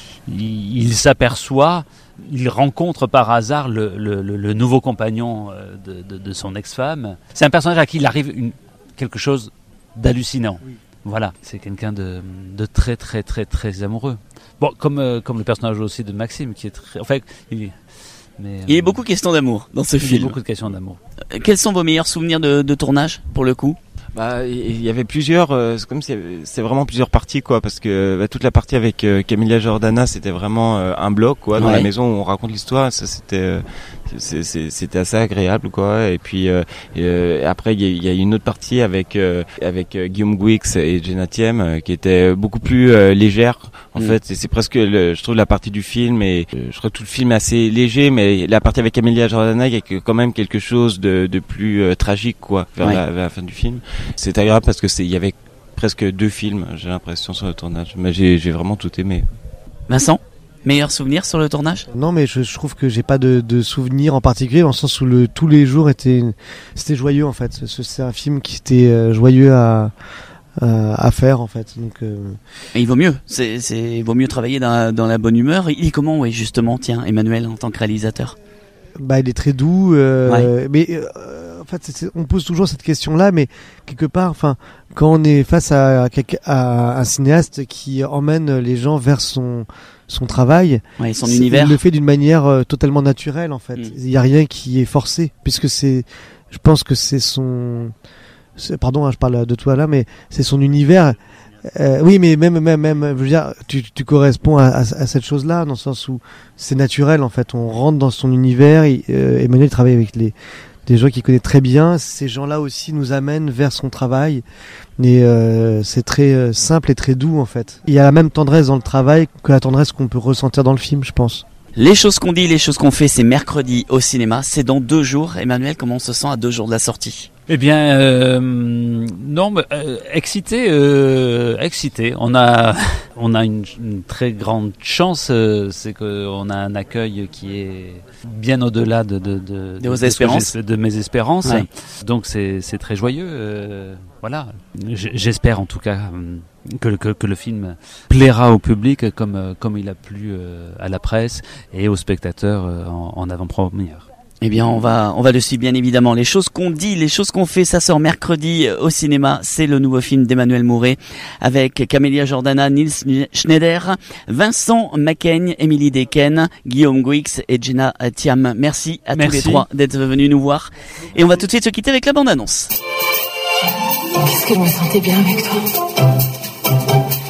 il s'aperçoit, il rencontre par hasard le, le, le nouveau compagnon de, de, de son ex-femme. C'est un personnage à qui il arrive une, quelque chose d'hallucinant. Oui. Voilà, c'est quelqu'un de, de très très très très amoureux. Bon, comme euh, comme le personnage aussi de Maxime, qui est très, en fait, il, mais, il y a beaucoup de questions d'amour dans ce il film. Il y a beaucoup de questions d'amour. Euh, quels sont vos meilleurs souvenirs de, de tournage pour le coup? Bah, il y avait plusieurs, euh, c'est comme si c'est vraiment plusieurs parties quoi, parce que bah, toute la partie avec euh, Camélia Jordana, c'était vraiment euh, un bloc quoi, dans ouais. la maison où on raconte l'histoire, ça c'était euh, c'est, c'est, c'était assez agréable quoi. Et puis euh, et, euh, après il y, y a une autre partie avec euh, avec euh, Guillaume Gouix et Jenna Thiem euh, qui était beaucoup plus euh, légère en mm. fait. C'est, c'est presque le, je trouve la partie du film, et euh, je trouve tout le film assez léger, mais la partie avec Camélia Jordana, il y a quand même quelque chose de, de plus euh, tragique quoi vers, ouais. la, vers la fin du film. C'est agréable parce que c'est, il y avait presque deux films, j'ai l'impression, sur le tournage. Mais j'ai, j'ai vraiment tout aimé. Vincent, meilleur souvenir sur le tournage? Non, mais je, je trouve que j'ai pas de, de souvenir en particulier, dans le sens où le, tous les jours étaient, c'était joyeux en fait. C'est, c'est un film qui était euh, joyeux à, à, à faire en fait. Donc, euh... Et il vaut mieux, c'est, c'est, il vaut mieux travailler dans, dans la bonne humeur. Il est comment, oui, justement, tiens, Emmanuel, en tant que réalisateur? Bah, il est très doux, euh, ouais. mais euh, en fait, c'est, c'est, on pose toujours cette question-là, mais quelque part, enfin, quand on est face à, à, à un cinéaste qui emmène les gens vers son son travail, ouais, son univers, il le fait d'une manière euh, totalement naturelle, en fait. Il mm. y a rien qui est forcé, puisque c'est, je pense que c'est son, c'est, pardon, hein, je parle de toi là, mais c'est son univers. Euh, oui, mais même, même, même, je veux dire, tu, tu corresponds à, à, à cette chose-là, dans le sens où c'est naturel, en fait. On rentre dans son univers. Et, euh, Emmanuel travaille avec les, des gens qu'il connaît très bien. Ces gens-là aussi nous amènent vers son travail. Et euh, c'est très euh, simple et très doux, en fait. Il y a la même tendresse dans le travail que la tendresse qu'on peut ressentir dans le film, je pense. Les choses qu'on dit, les choses qu'on fait, c'est mercredi au cinéma. C'est dans deux jours. Emmanuel, comment on se sent à deux jours de la sortie? Eh bien, euh, non, mais, euh, excité, euh, excité. On a, on a une, une très grande chance, euh, c'est qu'on a un accueil qui est bien au-delà de de de, de, vos de, espérances. de mes espérances. Ouais. Donc c'est c'est très joyeux. Euh, voilà. J'espère en tout cas que, que que le film plaira au public comme comme il a plu euh, à la presse et aux spectateurs euh, en, en avant-première. Eh bien, on va, on va le suivre, bien évidemment. Les choses qu'on dit, les choses qu'on fait, ça sort mercredi au cinéma. C'est le nouveau film d'Emmanuel Mouret avec Camélia Jordana, Nils Schneider, Vincent Macaigne, Émilie Dequesne, Guillaume Gouix et Jenna Thiem. Merci à Merci. tous les trois d'être venus nous voir. Et on va tout de suite se quitter avec la bande-annonce. Qu'est-ce que je me sentais bien avec toi.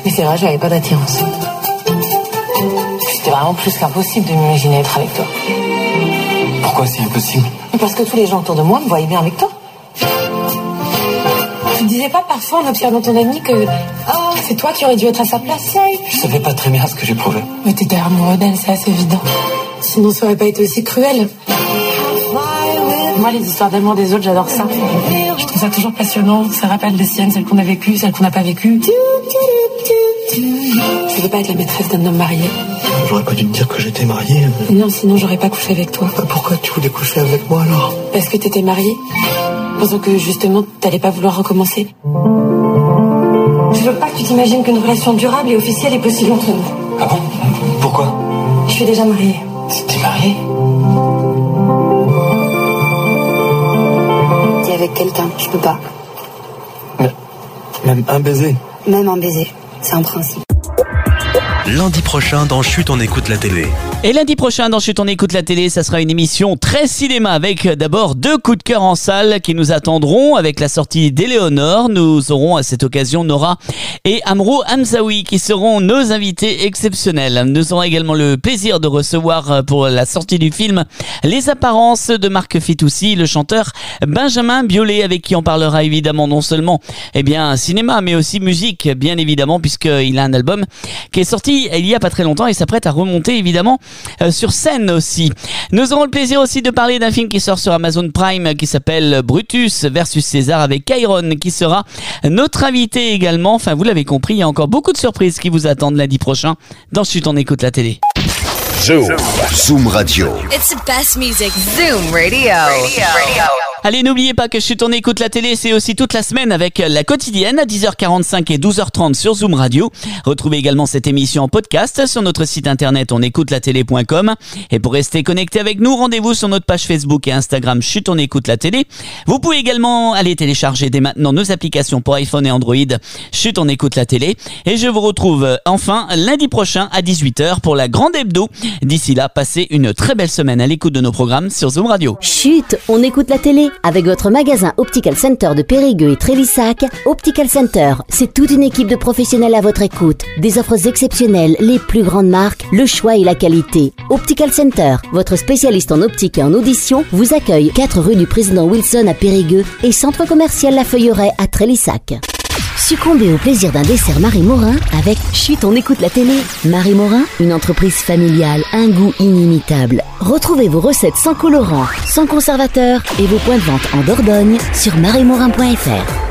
Mais c'est vrai, j'avais pas d'attirance. C'était vraiment plus qu'impossible de m'imaginer être avec toi. Pourquoi c'est impossible? Parce que tous les gens autour de moi me voyaient bien avec toi. Tu disais pas parfois en observant ton ami que oh, c'est toi qui aurais dû être à sa place? Je savais pas très bien ce que j'éprouvais. Mais t'étais amoureux d'elle, c'est assez évident. Sinon ça aurait pas été aussi cruel. Moi, les histoires d'amour des autres, j'adore ça. Je trouve ça toujours passionnant. Ça rappelle les siennes, celles qu'on a vécues, celles qu'on n'a pas vécues. Je veux pas être la maîtresse d'un homme marié. J'aurais pas dû te dire que j'étais marié. Non, sinon j'aurais pas couché avec toi. Pourquoi tu voulais coucher avec moi alors? Parce que t'étais marié. Pensant que justement t'allais pas vouloir recommencer. Je veux pas que tu t'imagines qu'une relation durable et officielle est possible entre nous. Ah bon? Pourquoi? Je suis déjà mariée. T'es mariée? T'es avec quelqu'un, je peux pas. Mais, même un baiser? Même un baiser, c'est un principe. Lundi prochain dans Chut, on écoute la télé. Et lundi prochain dans Chut, on écoute la télé, ça sera une émission très cinéma avec d'abord deux coups de cœur en salle qui nous attendront avec la sortie d'Éléonore. Nous aurons à cette occasion Nora et Amrou Hamzaoui qui seront nos invités exceptionnels. Nous aurons également le plaisir de recevoir pour la sortie du film Les Apparences de Marc Fitoussi, le chanteur Benjamin Biolay avec qui on parlera évidemment non seulement eh bien cinéma mais aussi musique bien évidemment puisqu'il a un album qui est sorti il y a pas très longtemps et s'apprête à remonter évidemment euh, sur scène aussi. Nous aurons le plaisir aussi de parler d'un film qui sort sur Amazon Prime qui s'appelle Brutus versus César avec Kyron qui sera notre invité également. Enfin vous l'avez compris, il y a encore beaucoup de surprises qui vous attendent lundi prochain dans Chut, on écoute la télé. Zoom. Zoom Radio. It's the best music. Zoom Radio. Radio. Allez, n'oubliez pas que Chut, on écoute la télé, c'est aussi toute la semaine avec la quotidienne à dix heures quarante-cinq et douze heures trente sur Zoom Radio. Retrouvez également cette émission en podcast sur notre site internet onécoutelatélé point com. Et pour rester connecté avec nous, rendez-vous sur notre page Facebook et Instagram Chut, on écoute la télé. Vous pouvez également aller télécharger dès maintenant nos applications pour iPhone et Android. Chut, on écoute la télé. Et je vous retrouve enfin lundi prochain à dix-huit heures pour la grande hebdo. D'ici là, passez une très belle semaine à l'écoute de nos programmes sur Zoom Radio. Chut, on écoute la télé. Avec votre magasin Optical Center de Périgueux et Trélissac, Optical Center, c'est toute une équipe de professionnels à votre écoute. Des offres exceptionnelles, les plus grandes marques, le choix et la qualité. Optical Center, votre spécialiste en optique et en audition, vous accueille quatre rue du Président Wilson à Périgueux et centre commercial La Feuilleraie à Trélissac. Succombez au plaisir d'un dessert Marie Morin avec Chut, on écoute la télé. Marie Morin, une entreprise familiale, un goût inimitable. Retrouvez vos recettes sans colorant, sans conservateur et vos points de vente en Dordogne sur marie morin point f r.